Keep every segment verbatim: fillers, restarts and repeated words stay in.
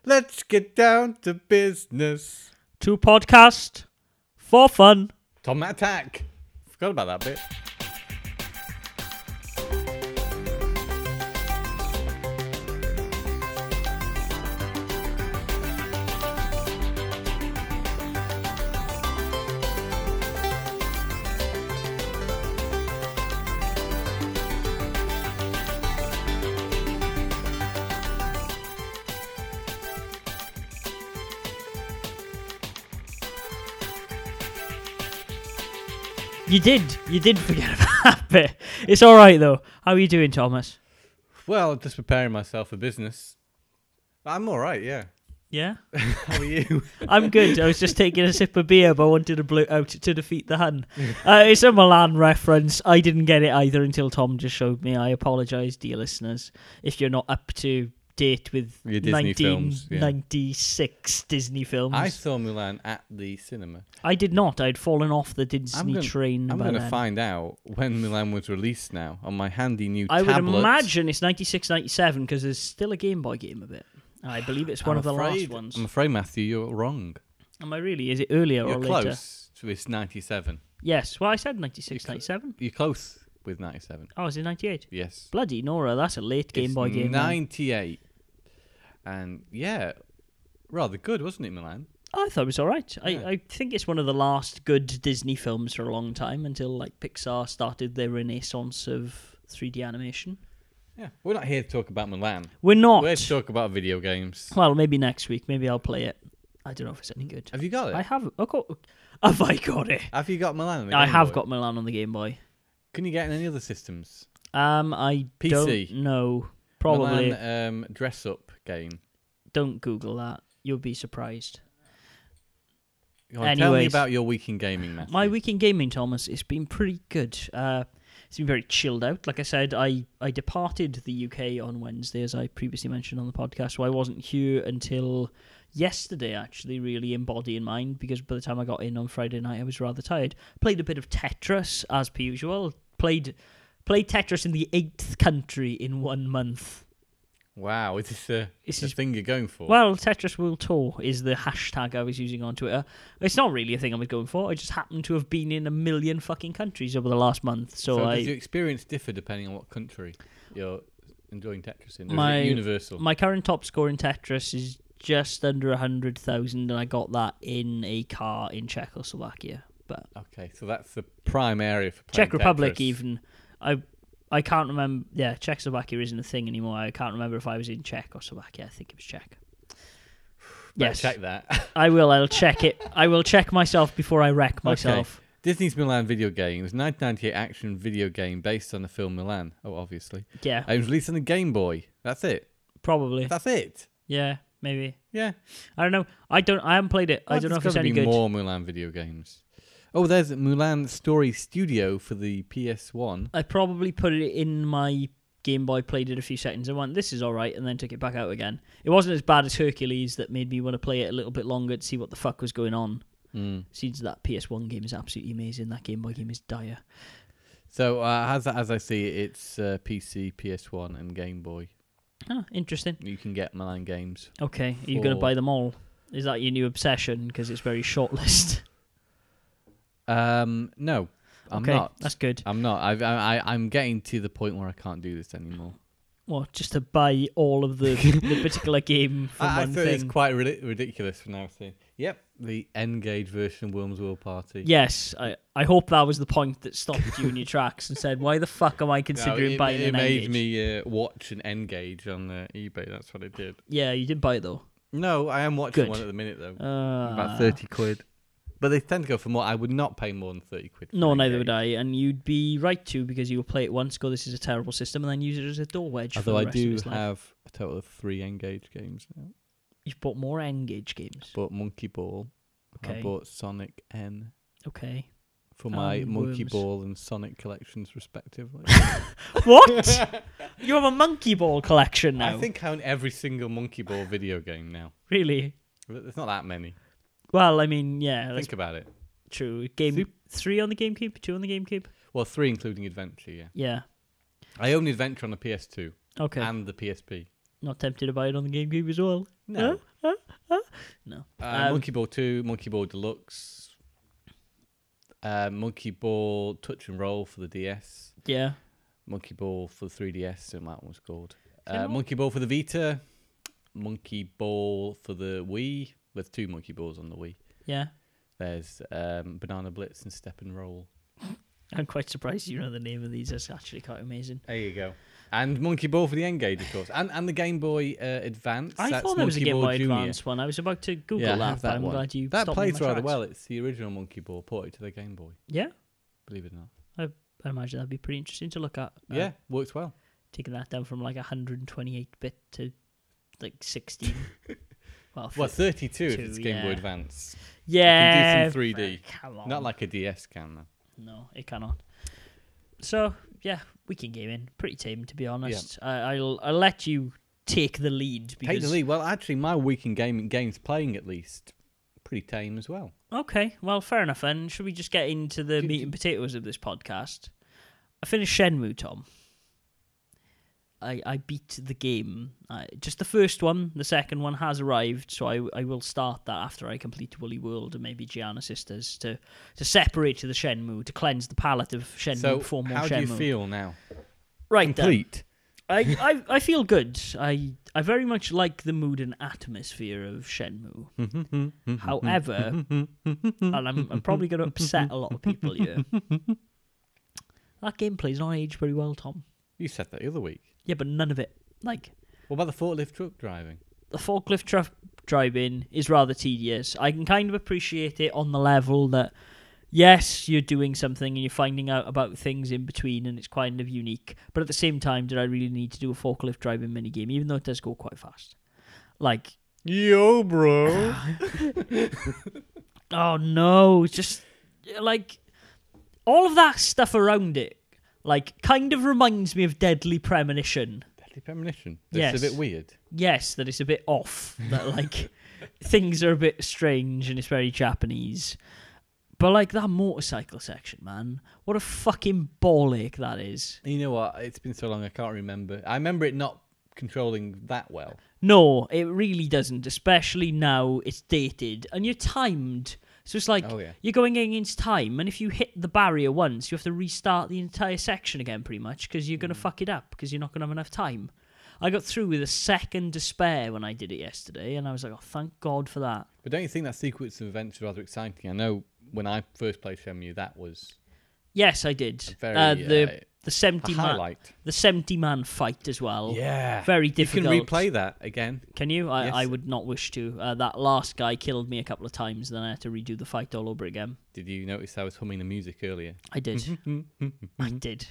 Let's get down to business. To podcast for fun. Tom Attack. Forgot about that bit. You did. You did forget about that bit. It's all right, though. How are you doing, Thomas? Well, just preparing myself for business. I'm all right, yeah. Yeah? How are you? I'm good. I was just taking a sip of beer, but I wanted to blow out to defeat the Hun. Uh, it's a Milan reference. I didn't get it either until Tom just showed me. I apologise, dear listeners, if you're not up to date with Your Disney films, yeah. nineteen ninety-six Disney films. I saw Mulan at the cinema. I did not. I'd fallen off the Disney gonna, train. I'm by going to then. find out when Mulan was released now on my handy new I tablet. would imagine it's ninety-six, ninety-seven because there's still a Game Boy game of it. I believe it's one I'm of the afraid, last ones. I'm afraid, Matthew, you're wrong. Am I really? Is it earlier You're or close later? to it's ninety-seven. Yes. Well, I said ninety-six, You're cl- ninety-seven. You're close with ninety-seven. Oh, is it ninety-eight? Yes. Bloody Nora, that's a late Game It's Boy game. then. ninety-eight. And yeah, rather good, wasn't it, Milan? I thought it was all right. Yeah. I, I think it's one of the last good Disney films for a long time until like Pixar started their renaissance of three D animation. Yeah. We're not here to talk about Milan. We're not. We're here to talk about video games. Well, maybe next week. Maybe I'll play it. I don't know if it's any good. Have you got it? I have. Oh, got, have I got it? Have you got Milan on the I Game have Boy? got Milan on the Game Boy. Can you get it in any other systems? Um, I P C. don't know. Probably. Milan um, dress-up game. Don't Google that. You'll be surprised. Go on, tell me Anyways. about your week in gaming, Matthew. My week in gaming, Thomas, it's been pretty good. Uh, it's been very chilled out. Like I said, I, I departed the U K on Wednesday, as I previously mentioned on the podcast, so I wasn't here until yesterday, actually, really in body and mind, because by the time I got in on Friday night, I was rather tired. Played a bit of Tetris, as per usual. Played, played Tetris in the eighth country in one month. Wow, is this a, This the is- thing you're going for? Well, Tetris World Tour is the hashtag I was using on Twitter. It's not really a thing I was going for. I just happened to have been in a million fucking countries over the last month. So, so I, does your experience differ depending on what country you're enjoying Tetris in? Or My- is it universal? my current top score in Tetris is just under one hundred thousand, and I got that in a car in Czechoslovakia. But Okay, so that's the prime area for playing Czech Republic, Tetris. even. I I can't remember. Yeah, Czechoslovakia isn't a thing anymore. I can't remember if I was in Czech or Slovakia. I think it was Czech. Better Yes. check that. I will. I'll check it. I will check myself before I wreck myself. Disney's Milan video game was a nineteen ninety-eight action video game based on the film Milan. Oh, obviously. Yeah, It was released on the Game Boy. That's it. probably. That's it. Yeah, maybe. Yeah. I don't know. I don't. I haven't played it. I Oh, don't know if there's it's gotta any be good. more Mulan video games. Oh, there's Mulan Story Studio for the P S one. I probably put it in my Game Boy, played it a few seconds, and went, "This is all right," and then took it back out again. It wasn't as bad as Hercules that made me want to play it a little bit longer to see what the fuck was going on. Mm. Seems that P S one game is absolutely amazing. That Game Boy game is dire. So, uh, as as I see it, it's uh, P C, P S one, and Game Boy. Ah, interesting. You can get Milan games. Okay, are you going to For- buy them all? Is that your new obsession? Because it's very short list. Um, no, I'm okay, not. that's good. I'm not. I've, I, I, I'm getting to the point where I can't do this anymore. What, just to buy all of the, the particular game from I, I one thought it's thing? quite ri- ridiculous for now saying, yep, the N-Gage version of Worms World Party. Yes, I, I hope that was the point that stopped you in your tracks and said, why the fuck am I No, considering it, buying it an made N-Gage? me uh, watch an N-Gage on uh, eBay. That's what I did. Yeah, you did buy it though. No, I am watching Good. one at the minute though. Uh, About thirty quid. But they tend to go for more. I would not pay more than thirty quid. For No, an neither would N-Gage. I. And you'd be right to, because you will play it once, go, this is a terrible system, and then use it as a door wedge Although for I the rest of do its life. have a total of three N-Gage games now. You've bought more N-Gage games. I bought Monkey Ball. Okay. I bought Sonic N Okay. for my Um, Monkey Worms. Ball and Sonic collections, respectively. What? You have a Monkey Ball collection now? I think I own every single Monkey Ball video game now. Really? There's not that many. Well, I mean, yeah, that's Think about it. true. Game Sup- three on the GameCube, two on the GameCube. Well, three including Adventure, yeah. Yeah. I own Adventure on the P S two Okay. and the P S P. Not tempted to buy it on the GameCube as well? No. Huh? Huh? Huh? No. Uh, Um, Monkey Ball two, Monkey Ball Deluxe, uh, Monkey Ball Touch and Roll for the D S, Yeah. Monkey Ball for the three D S, something that one's called. You Uh, know- Monkey Ball for the Vita, Monkey Ball for the Wii. There's two Monkey Balls on the Wii. Yeah. There's um, Banana Blitz and Step and Roll. I'm quite surprised you know the name of these. That's actually quite amazing. There you go. And Monkey Ball for the N-Gage, of course. And and the Game Boy uh, Advance. I That's thought there was a Monkey Game Ball Boy Junior. Advance one. I was about to Google Yeah, I that, have but that I'm one. glad you That stopped me in plays my rather tracks. well. It's the original Monkey Ball ported to the Game Boy, Yeah. believe it or not. I imagine that'd be pretty interesting to look at. Uh, Yeah, works well. Taking that down from like one hundred twenty-eight bit to like sixteen. well, Well, fi- thirty-two if two, it's Game Boy yeah. Advance. yeah. It can do some three D. Come on. Not like a D S can, though. No, it cannot. So yeah, weekend gaming, pretty tame to be honest. I, I'll I'll let you take the lead because Take the lead. Well, actually, my weekend gaming games playing at least pretty tame as well. Okay, well, fair enough then. Should we just get into the Do- meat do- and potatoes of this podcast? I finished Shenmue, Tom. I, I beat the game. I, just the first one. The second one has arrived, so I, I will start that after I complete Woolly World and maybe Gianna Sisters to, to separate the Shenmue, to cleanse the palate of Shenmue So, before more how Shenmue. do you feel now? Right then. Complete. I, I, I feel good. I I very much like the mood and atmosphere of Shenmue. However, and I'm, I'm probably going to upset a lot of people here, that gameplay's not aged very well, Tom. You said that the other week. Yeah, but none of it. Like, What about the forklift truck driving? the forklift truck driving is rather tedious. I can kind of appreciate it on the level that, yes, you're doing something and you're finding out about things in between and it's kind of unique. But at the same time, did I really need to do a forklift driving minigame, even though it does go quite fast? Like, Yo, bro. oh no, it's just, like, all of that stuff around it, like, kind of reminds me of Deadly Premonition. Deadly Premonition. That's Yes. a bit weird. Yes, that it's a bit off, that, like, things are a bit strange and it's very Japanese. But, like, that motorcycle section, man, what a fucking ball ache that is. You know what? It's been so long, I can't remember. I remember it not controlling that well. No, it really doesn't, especially now it's dated and you're timed. So it's like Oh, yeah. you're going against time, and if you hit the barrier once, you have to restart the entire section again pretty much because you're going to fuck it up because you're not going to have enough time. I got through with a second to spare when I did it yesterday, and I was like, oh, thank God for that. But don't you think that sequence of events is rather exciting? I know when I first played Shenmue, that was Yes, I did. very uh, the uh, the seventy a man highlight. the seventy man fight as well. Yeah. Very You difficult. can replay that again. Can you? I, Yes. I would not wish to. Uh, that last guy killed me a couple of times, then I had to redo the fight all over again. Did you notice I was humming the music earlier? I did. I did.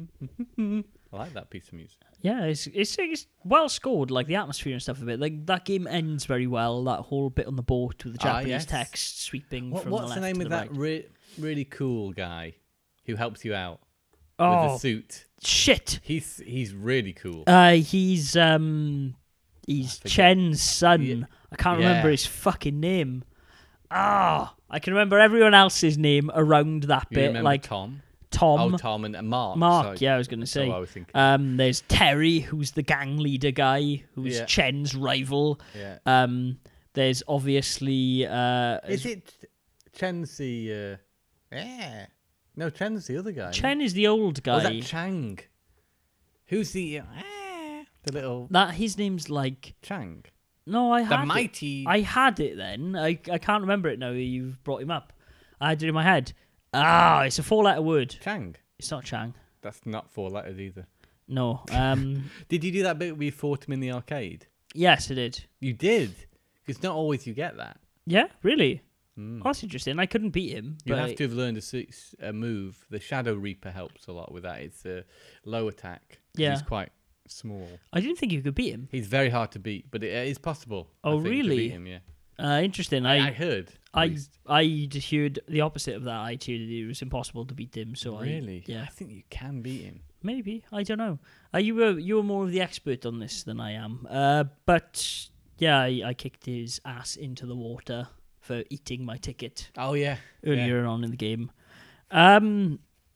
I like that piece of music. Yeah, it's, it's it's well scored, like the atmosphere and stuff of it. Like that game ends very well. That whole bit on the boat with the Ah, Japanese yes. text sweeping What, from what's the the, left name to of the that right. re- really cool guy who helps you out with Oh the suit? shit! He's he's really cool. Uh, he's um, he's forget. Chen's son. Yeah. I can't remember Yeah. his fucking name. Ah, I can remember everyone else's name around that you bit, remember like Tom? Tom, Oh, Tom and, and Mark. Mark. sorry. Yeah, I was gonna That's say. what I was thinking. Um, there's Terry, who's the gang leader guy, who's Yeah. Chen's rival. yeah. Um, there's obviously uh, Is it Chen's the... Uh, yeah. No, Chen's the other guy. Chen is the old Or is guy. that Chang? Who's the... Uh, eh, the little... That his name's like Chang? no, I The had mighty... it. I had it then. I I can't remember it now. You've brought him up. I had it in my head. Ah, it's a four-letter word. Chang. It's not Chang. That's not four letters either. No. Um. Did you do that bit where you fought him in the arcade? yes, it did. You did. Because not always you get that. Yeah, really. Mm. Oh, that's interesting. I couldn't beat him. You but have to have learned a, s- a move. The Shadow Reaper helps a lot with that. It's a low attack. Yeah. He's quite small. I didn't think you could beat him. He's very hard to beat, but it uh, is possible. I Oh, think, to really? beat him, yeah. Uh, interesting. I, I I heard. at I least. I heard the opposite of that. I heard it was impossible to beat him. So Really? I yeah I think you can beat him. maybe I don't know. Uh, you were you were more of the expert on this than I am. Uh, but yeah, I, I kicked his ass into the water for eating my ticket Oh, yeah. earlier on in the game. Um,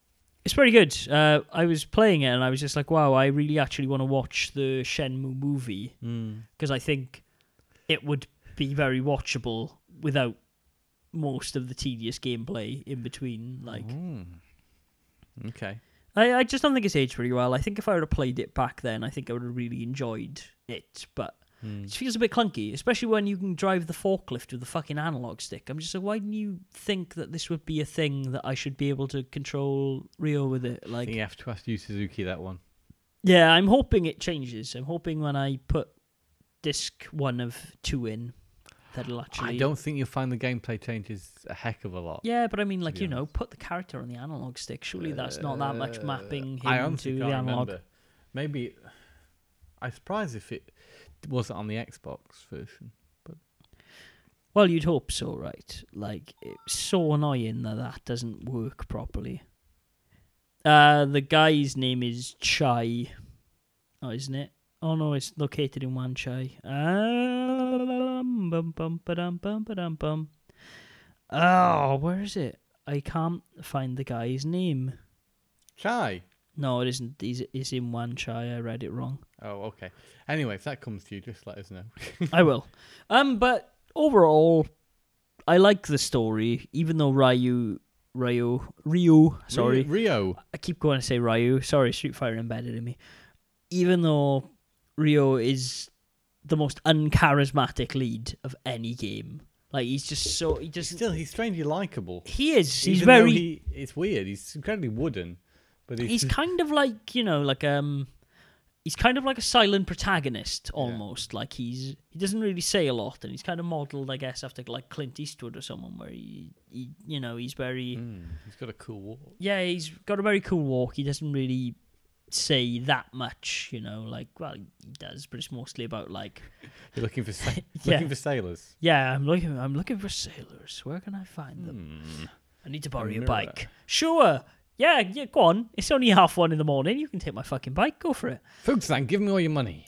It's pretty good. Uh, I was playing it and I was just like, wow, I really actually want to watch the Shenmue movie because Mm. I think it would be very watchable without most of the tedious gameplay in between. Like, Mm. Okay. I, I just don't think it's aged pretty well. I think if I would have played it back then, I think I would have really enjoyed it. But Mm. it feels a bit clunky, especially when you can drive the forklift with the fucking analog stick. I'm just like, why didn't you think that this would be a thing that I should be able to control Rio with it? I Like, think you have to ask Yu Suzuki that one. yeah, I'm hoping it changes. I'm hoping when I put disc one of two in, that'll actually. I don't think you'll find the gameplay changes a heck of a lot. Yeah, but I mean, like, be you know, honest. put the character on the analog stick. Surely that's not that much Uh, mapping him I honestly to can't the analog. remember. Maybe I'm surprised if it wasn't on the Xbox version. Well, you'd hope so, right? Like, it's so annoying that that doesn't work properly. Uh, the guy's name is Chai. Oh, isn't it? Oh, no, it's located in Wan Chai. Um, bum, bum, ba-dum, bum, ba-dum, bum. Oh, where is it? I can't find the guy's name. Chai. No, it isn't. He's, it's in Wan Chai. I read it wrong. Oh, okay. Anyway, if that comes to you, just let us know. I will. Um, but overall, I like the story, even though Ryu, Ryu, Ryu, sorry, Rio. I keep going to say Ryu. Sorry, Street Fighter embedded in me. Even though Ryo is the most uncharismatic lead of any game, like he's just so he just Still, he's strangely likable. he is. He's Even though very. He, it's weird. He's incredibly wooden, but he's, He's kind of like you know, like um, he's kind of like a silent protagonist Yeah. almost. Like he's he doesn't really say a lot, and he's kind of modelled, I guess, after like Clint Eastwood or someone, where he, he you know, he's very Mm, he's got a cool walk. yeah, he's got a very cool walk. He doesn't really say that much, you know, like well, he does, but it's mostly about like You're looking for sa- Yeah. looking for sailors. yeah, I'm looking, I'm looking for sailors. Where can I find them? Hmm. I need to borrow your mirror. bike. Sure. Yeah, yeah, go on. It's only half one in the morning. You can take my fucking bike. Go for it. Fugsang, give me all your money.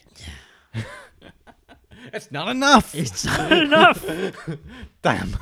It's not enough. It's not enough. Damn.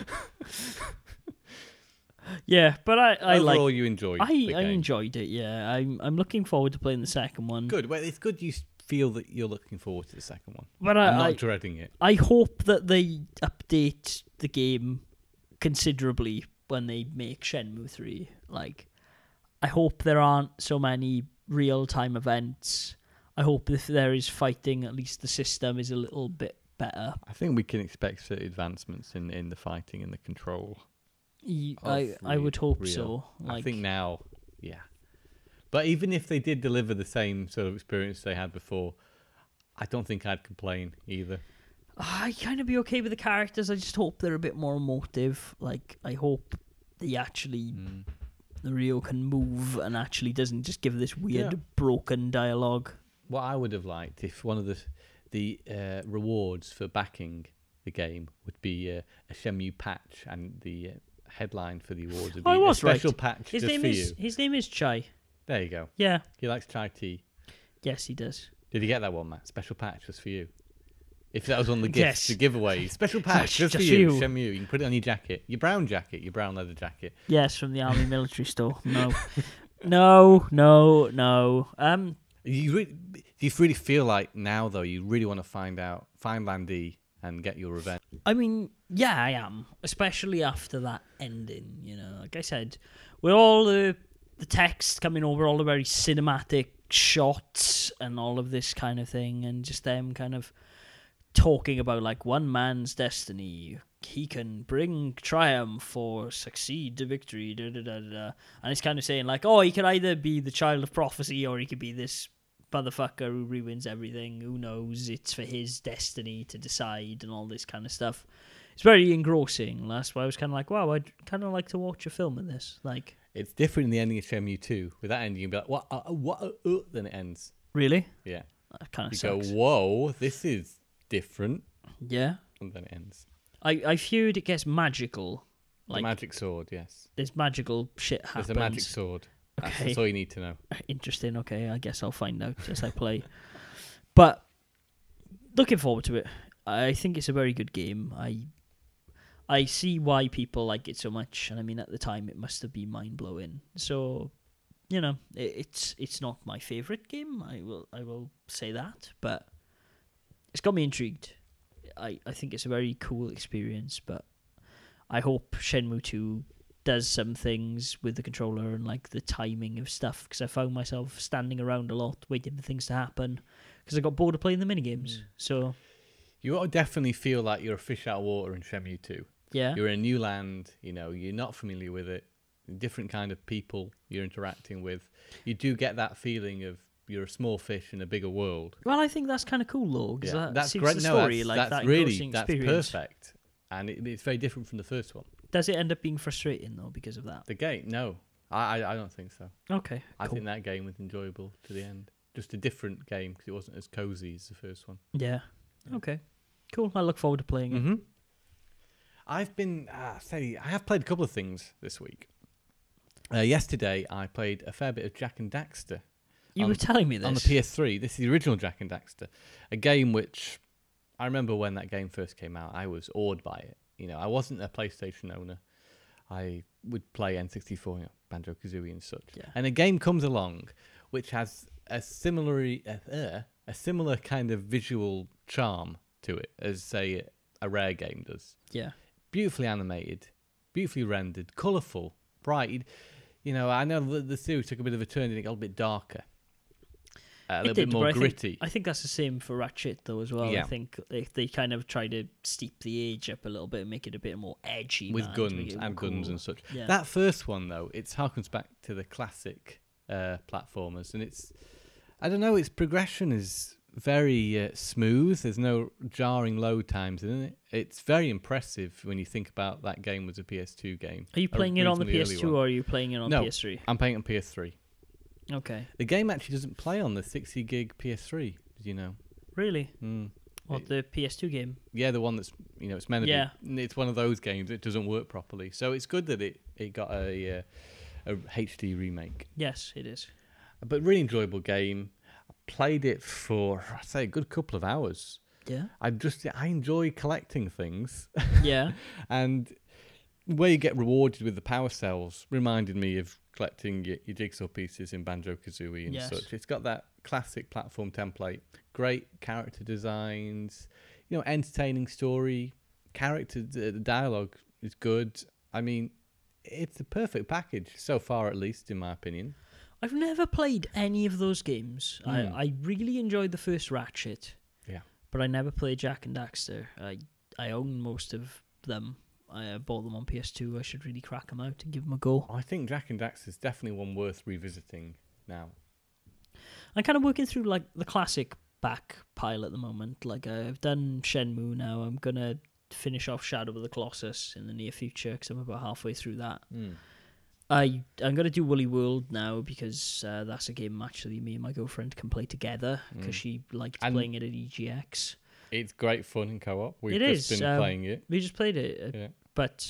Yeah, but I, I like. Overall, you enjoyed I, the I game. enjoyed it. Yeah, I'm, I'm looking forward to playing the second one. Good. Well, it's good you s- feel that you're looking forward to the second one. But I'm not I, I, dreading it. I hope that they update the game considerably when they make Shenmue three. Like, I hope there aren't so many real-time events. I hope if there is fighting, at least the system is a little bit better. I think we can expect certain advancements in, in the fighting and the control. Y- Of I, I would real- hope real. so. Like, I think now, yeah. But even if they did deliver the same sort of experience they had before, I don't think I'd complain either. I kind of be okay with the characters. I just hope they're a bit more emotive. Like, I hope they actually, Mm. the Rio can move and actually doesn't just give this weird Yeah. broken dialogue. What I would have liked if one of the the uh, rewards for backing the game would be uh, a Shenmue patch, and the uh, headline for the awards would be Oh, I was a special right. patch His just name for is you. his name is Chai. There you go. Yeah. He likes chai tea. Yes, he does. Did you get that one, Matt? Special patch just for you. If that was on the Yes. gifts, the giveaway, special patch just, Just for for you, you. Shenmue. You can put it on your jacket, your brown jacket, your brown leather jacket. Yes, from the Army Military Store. No, no, no, no. Um, You really, you really feel like now though, you really want to find out, find Landy and get your revenge. I mean, yeah, I am, especially after that ending. You know, like I said, with all the the text coming over, all the very cinematic shots and all of this kind of thing, and just them kind of talking about like one man's destiny. He can bring triumph or succeed to victory. Da, da, da, da, da. And it's kind of saying like, oh, he could either be the child of prophecy or he could be this motherfucker who ruins everything. Who knows? It's for his destiny to decide and all this kind of stuff. It's very engrossing. That's why I was kind of like, wow, I'd kind of like to watch a film in this. Like, It's different in the ending of Shenmue two. With that ending, you'd be like, what, uh, uh, what, uh, uh, then it ends. really? Yeah. That kind of You sucks. go, whoa, this is different. Yeah. And then it ends. I, I feared it gets magical. The Like, magic sword, yes. there's magical shit happens. There's a magic sword. That's, Okay. that's all you need to know. Interesting. Okay, I guess I'll find out as I play. But looking forward to it. I think it's a very good game. I I see why people like it so much, and I mean at the time it must have been mind blowing. So you know, it, it's it's not my favorite game. I will I will say that, but it's got me intrigued. I, I think it's a very cool experience, but I hope Shenmue two does some things with the controller and like the timing of stuff, because I found myself standing around a lot waiting for things to happen because I got bored of playing the minigames. Mm. So you definitely feel like you're a fish out of water in Shenmue two. Yeah. You're in a new land, you know, you're not familiar with it, different kind of people you're interacting with. You do get that feeling of you're a small fish in a bigger world. Well, I think that's kind of cool, though, because yeah, that that's suits great. the No, story. that's, like that's that really, that's experience. perfect. And it, it's very different from the first one. Does it end up being frustrating, though, because of that? The game? No. I, I, I don't think so. Okay, I cool. think that game was enjoyable to the end. Just a different game, because it wasn't as cozy as the first one. Yeah. yeah. Okay. Cool. I look forward to playing it. Mm-hmm. I've been, uh, say, I have played a couple of things this week. Uh, yesterday, I played a fair bit of Jak and Daxter. You on, were telling me this. On the P S three. This is the original Jak and Daxter. A game which, I remember when that game first came out, I was awed by it. You know, I wasn't a PlayStation owner. I would play N sixty-four, you know, Banjo-Kazooie and such. Yeah. And a game comes along which has a similar, uh, a similar kind of visual charm to it as, say, a Rare game does. Yeah. Beautifully animated, beautifully rendered, colourful, bright. You know, I know the, the series took a bit of a turn and it got a bit darker. Uh, a little did, bit more I gritty. Think, I think that's the same for Ratchet, though, as well. Yeah. I think they, they kind of try to steep the age up a little bit and make it a bit more edgy. With man, guns and cool. guns and such. Yeah. That first one, though, it harkens back to the classic uh, platformers. And it's, I don't know, its progression is very uh, smooth. There's no jarring load times in it. It's very impressive when you think about that game was a P S two game. Are you playing it on the P S two one. or are you playing it on no, P S three? I'm playing it on P S three. Okay. The game actually doesn't play on the sixty gig P S three, did you know? Really? Mm. What, the P S two game? Yeah, the one that's, you know, it's meant to yeah. be. It's one of those games that doesn't work properly. So it's good that it, it got a, uh, a H D remake. Yes, it is. But really enjoyable game. I played it for, I'd say, a good couple of hours. Yeah. I just, I enjoy collecting things. Yeah. And where you get rewarded with the power cells reminded me of collecting your, your jigsaw pieces in Banjo-Kazooie and yes. such. It's got that classic platform template. Great character designs, you know, entertaining story. Character, the dialogue is good. I mean, it's a perfect package so far, at least, in my opinion. I've never played any of those games. Mm. I, I really enjoyed the first Ratchet. Yeah. But I never played Jak and Daxter. I I own most of them. I uh, bought them on P S two. I should really crack them out and give them a go. I think Jak and Daxter is definitely one worth revisiting now. I'm kind of working through like the classic back pile at the moment. Like I've done Shenmue now. I'm going to finish off Shadow of the Colossus in the near future because I'm about halfway through that. Mm. I, I'm going to do Woolly World now because uh, that's a game actually me and my girlfriend can play together because mm. she liked and playing it at E G X. It's great fun in co-op. We've it just is. been um, playing it. We just played it. Uh, yeah. But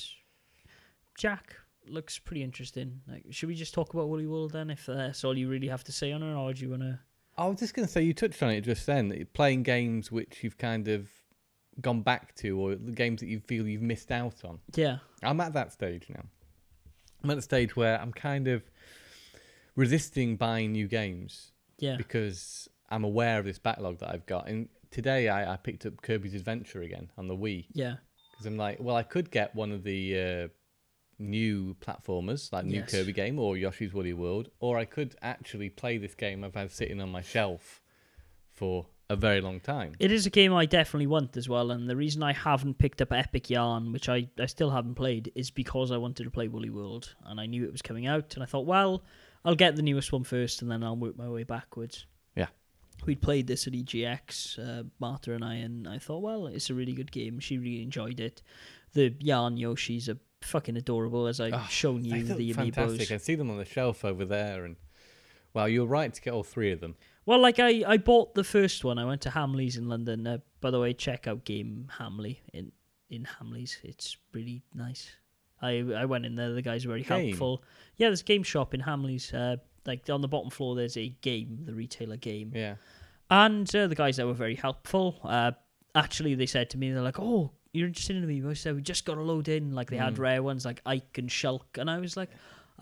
Jak looks pretty interesting. Like, should we just talk about Woolly World then if that's all you really have to say on it, or do you want to... I was just going to say, you touched on it just then, playing games which you've kind of gone back to or the games that you feel you've missed out on. Yeah. I'm at that stage now. I'm at the stage where I'm kind of resisting buying new games. Yeah. Because I'm aware of this backlog that I've got. And today I, I picked up Kirby's Adventure again on the Wii. Yeah. Because I'm like, well, I could get one of the uh, new platformers, like new yes. Kirby game or Yoshi's Woolly World, or I could actually play this game I've had sitting on my shelf for a very long time. It is a game I definitely want as well, and the reason I haven't picked up Epic Yarn, which I, I still haven't played, is because I wanted to play Woolly World, and I knew it was coming out, and I thought, well, I'll get the newest one first, and then I'll work my way backwards. Yeah. We'd played this at E G X, uh, Martha and I, and I thought, well, it's a really good game. She really enjoyed it. The Yarn Yoshis are fucking adorable, as I've oh, shown you, the amiibos. Fantastic. I see them on the shelf over there, and well, you're right to get all three of them. Well, like I, I bought the first one. I went to Hamleys in London. Uh, by the way, check out Game Hamley in in Hamleys. It's really nice. I I went in there. The guys are very game. helpful. Yeah, there's a game shop in Hamleys. Uh, like on the bottom floor, there's a game, the retailer Game. Yeah. And uh, the guys there were very helpful. Uh, actually, they said to me, they're like, "Oh, you're interested in the amiibo?" So we just got to load in. Like they mm. had rare ones like Ike and Shulk, and I was like,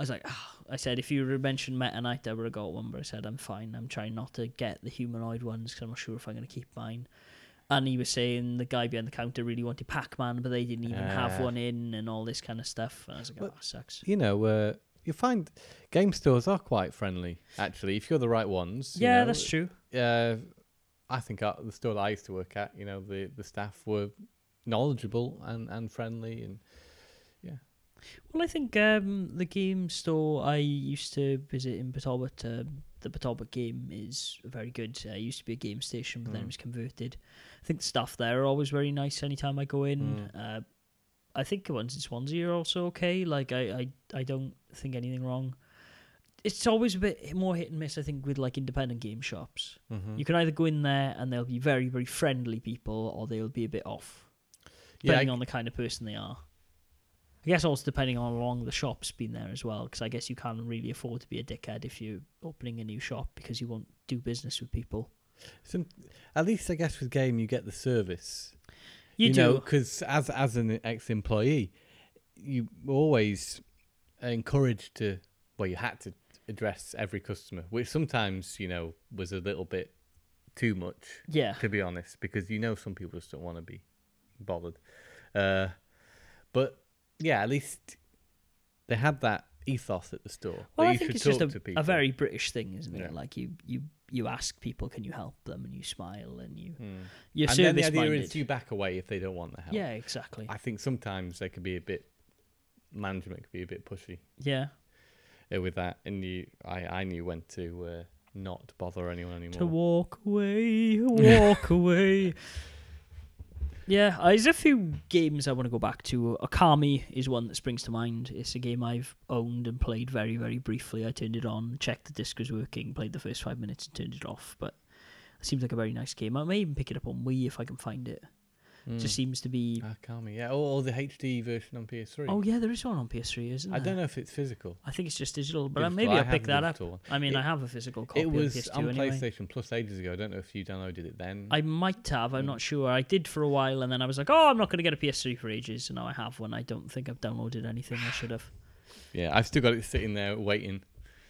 I was like, oh. I said, if you had mentioned Meta Knight, I would have got one, but I said, I'm fine. I'm trying not to get the humanoid ones because I'm not sure if I'm going to keep mine. And he was saying the guy behind the counter really wanted Pac-Man, but they didn't even uh, have one in and all this kind of stuff. And I was like, oh, but, that sucks. You know, uh, you find game stores are quite friendly, actually, if you're the right ones. Yeah, know. that's true. Uh, I think at the store that I used to work at, you know, the, the staff were knowledgeable and, and friendly and, yeah. Well, I think um, the game store I used to visit in Talbot, uh, the Talbot game is very good. Uh, it used to be a game station, but mm. then it was converted. I think the staff there are always very nice anytime I go in. Mm. Uh, I think the ones in Swansea are also okay. Like, I, I, I don't think anything wrong. It's always a bit more hit and miss, I think, with like independent game shops. Mm-hmm. You can either go in there and they'll be very, very friendly people, or they'll be a bit off, depending yeah, I... on the kind of person they are. I guess also depending on how long the shop's been there as well, because I guess you can't really afford to be a dickhead if you're opening a new shop because you won't do business with people. So, at least I guess with game you get the service. You, you do, because as as an ex-employee, you were always encouraged to. Well, you had to address every customer, which sometimes you know was a little bit too much. Yeah, to be honest, because you know some people just don't want to be bothered. Uh, but yeah, at least they had that ethos at the store. Well, I you think should it's just talk a, to people. a very British thing, isn't Yeah. it? Like you, you, you ask people, can you help them, and you smile, and you, Hmm. you're And then the service-minded. idea is you back away if they don't want the help. Yeah, exactly. I think sometimes they could be a bit management could be a bit pushy Yeah. uh, with that, and you, I, I knew when to uh, not bother anyone anymore. To walk away, walk away. Yeah, uh, there's a few games I want to go back to. Okami is one that springs to mind. It's a game I've owned and played very, very briefly. I turned it on, checked the disc was working, played the first five minutes and turned it off. But it seems like a very nice game. I may even pick it up on Wii if I can find it. Mm. Just seems to be... Okami, yeah. Or, or the H D version on P S three. Oh, yeah, there is one on P S three, isn't I there? don't know if it's physical. I think it's just digital, but Digital. maybe I I'll have pick the that up. digital one. I mean, It- I have a physical copy It on was P S two on anyway. PlayStation Plus ages ago. I don't know if you downloaded it then. I might have, I'm Mm. not sure. I did for a while, and then I was like, oh, I'm not going to get a P S three for ages, so now I have one. I don't think I've downloaded anything. I should have. Yeah, I've still got it sitting there waiting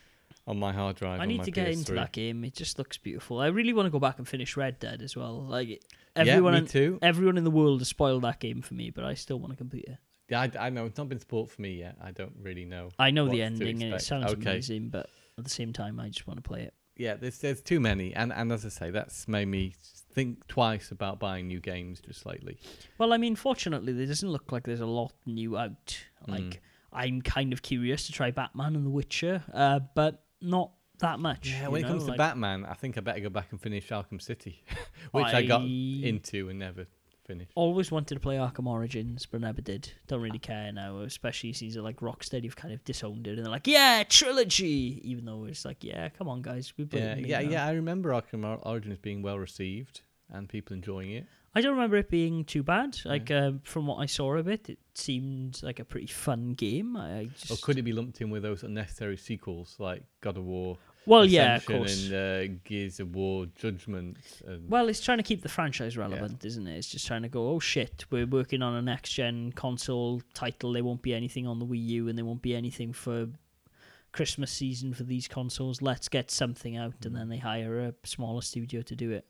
on my hard drive. I on need my to get P S into three. that game. It just looks beautiful. I really want to go back and finish Red Dead as well. Like Yeah, everyone, me in, too. everyone in the world has spoiled that game for me, but I still want to complete it. Yeah, I, I know it's not been spoiled for me yet. I don't really know. I know what the to ending, and it expect. sounds Okay. amazing, but at the same time, I just want to play it. Yeah, there's there's too many, and and as I say, that's made me think twice about buying new games just lately. Well, I mean, fortunately, there doesn't look like there's a lot new out. Like, Mm. I'm kind of curious to try Batman and The Witcher, uh, but not that much. Yeah, you when know? it comes like, to Batman, I think I better go back and finish Arkham City, which I, got I- into and never finished. Always wanted to play Arkham Origins, but never did. Don't really care now, especially since like Rocksteady have kind of disowned it, and they're like, "Yeah, trilogy," even though it's like, "Yeah, come on, guys, we Yeah, yeah, yeah. I remember Arkham Or- Origins being well received and people enjoying it. I don't remember it being too bad. Like uh, from what I saw of it, it seemed like a pretty fun game. I I just Or could it be lumped in with those unnecessary sequels like God of War? well, yeah, of Ascension course. And uh, Gears of War, Judgment. And Well, it's trying to keep the franchise relevant, isn't it? It's just trying to go, oh shit, we're working on a next gen console title. There won't be anything on the Wii U, and there won't be anything for Christmas season for these consoles. Let's get something out, and then they hire a smaller studio to do it.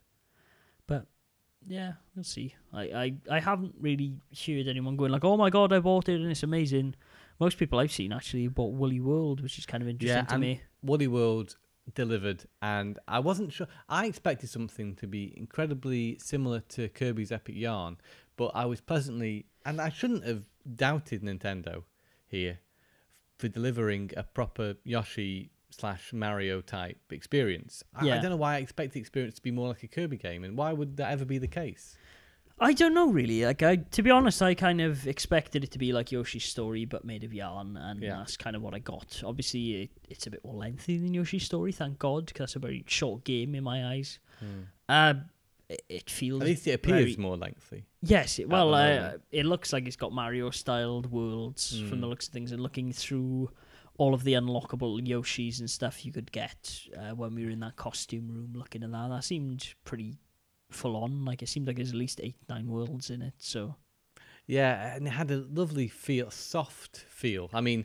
But yeah, we'll see. I, I, I haven't really heard anyone going like, oh my god, I bought it and it's amazing. Most people I've seen actually bought Woolly World, which is kind of interesting Yeah, to and me. Woolly World delivered, and I wasn't sure. I expected something to be incredibly similar to Kirby's Epic Yarn, but I was pleasantly, and I shouldn't have doubted Nintendo here for delivering a proper Yoshi slash Mario type experience. I, Yeah. I don't know why I expect the experience to be more like a Kirby game, and why would that ever be the case? I don't know really. Like, I, to be honest, I kind of expected it to be like Yoshi's Story, but made of yarn, and Yeah. that's kind of what I got. Obviously, it, it's a bit more lengthy than Yoshi's Story, thank God, because that's a very short game in my eyes. Uh, it, it feels At least it appears very- more lengthy. Yes, it, at well, the uh, moment. it looks like it's got Mario-styled worlds from Mm. the looks of things, and looking through all of the unlockable Yoshis and stuff you could get uh, when we were in that costume room looking at that, that seemed pretty full on. Like, it seemed like there's at least eight, nine worlds in it, so... Yeah, and it had a lovely feel, soft feel. I mean,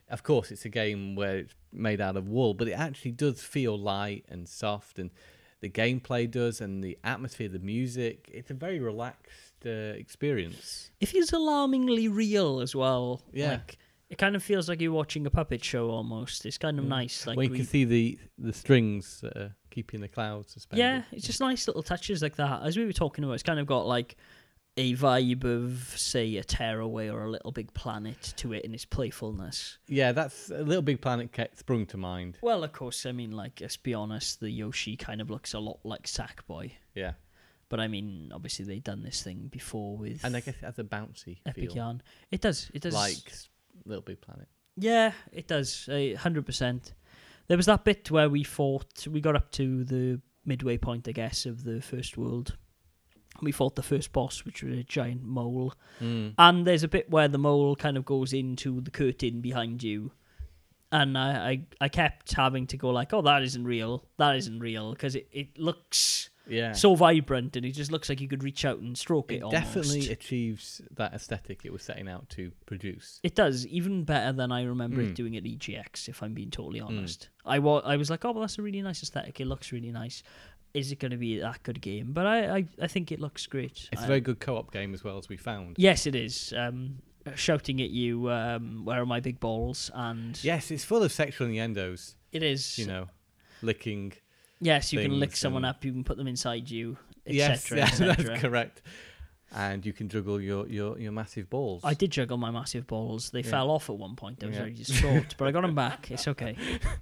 of course, it's a game where it's made out of wool, but it actually does feel light and soft, and the gameplay does, and the atmosphere, the music. It's a very relaxed uh, experience. It feels alarmingly real as well. Yeah. Like, it kind of feels like you're watching a puppet show almost. It's kind of Mm. nice. Like when you we- can see the, the strings uh, keeping the clouds suspended. yeah, it's just nice little touches like that. As we were talking about, it's kind of got like a vibe of, say, a Tearaway or a Little Big Planet to it in its playfulness. Yeah, that's a Little Big Planet kept sprung to mind. Well, of course, I mean, like, let's be honest, the Yoshi kind of looks a lot like Sackboy. Yeah. But I mean, obviously they've done this thing before with And I guess it has a bouncy Epic feel. Yarn. It does. It does. Like Little Big Planet. Yeah, it does. A hundred percent. There was that bit where we fought. We got up to the midway point, I guess, of the first world. We fought the first boss, which was a giant mole. Mm. And there's a bit where the mole kind of goes into the curtain behind you. And I, I, I kept having to go like, oh, that isn't real. That isn't real. Because it, it looks Yeah. so vibrant and it just looks like you could reach out and stroke it, It almost. definitely achieves that aesthetic it was setting out to produce. It does, even better than I remember Mm. it doing at E G X, if I'm being totally honest. I, wa- I was like, oh, well, that's a really nice aesthetic. It looks really nice. Is it going to be that good a game? But I, I, I think it looks great. It's I- a very good co-op game as well, as we found. Yes, it is. Um, shouting at you, um, where are my big balls? And Yes, it's full of sexual innuendos, it is. you know, licking. Yes, you can lick things someone and- up, you can put them inside you, Yes, et cetera, yeah, et cetera. that's correct. And you can juggle your, your, your massive balls. I did juggle my massive balls. They Yeah. fell off at one point. I was Yeah. very distraught, but I got them back. It's okay.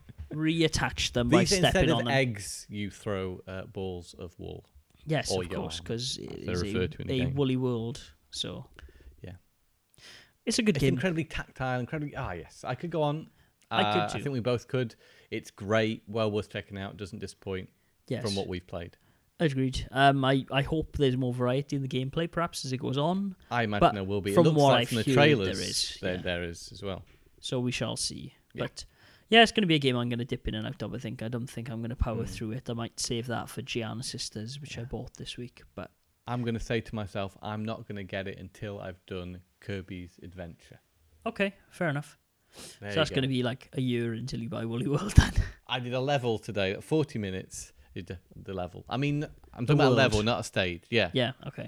Reattach them by These instead stepping of on them. eggs, you throw uh, balls of wool. Yes, or of course, yarn, because it as they're is a, referred to in the a game. woolly world. So Yeah. it's a good It's game. incredibly tactile, incredibly. Ah, yes, I could go on. I could Uh, too. I think we both could. It's great, well worth checking out. Doesn't disappoint Yes, from what we've played. agreed. Um, I, I hope there's more variety in the gameplay, perhaps as it goes on. I imagine But there will be. from it looks what like I've from the heard, trailers there is, there, yeah. there is as well. So we shall see. Yeah. But yeah, it's going to be a game I'm going to dip in and out of. I think. I don't think I'm going to power Mm. through it. I might save that for Gianna Sisters, which I Yeah. bought this week. But I'm going to say to myself, I'm not going to get it until I've done Kirby's Adventure. okay, fair enough. There so you that's go. going to be like a year until you buy Woolly World then. I did a level today. forty minutes is the, the level. I mean, I'm The talking about a world. level, not a stage. Yeah. yeah. Okay.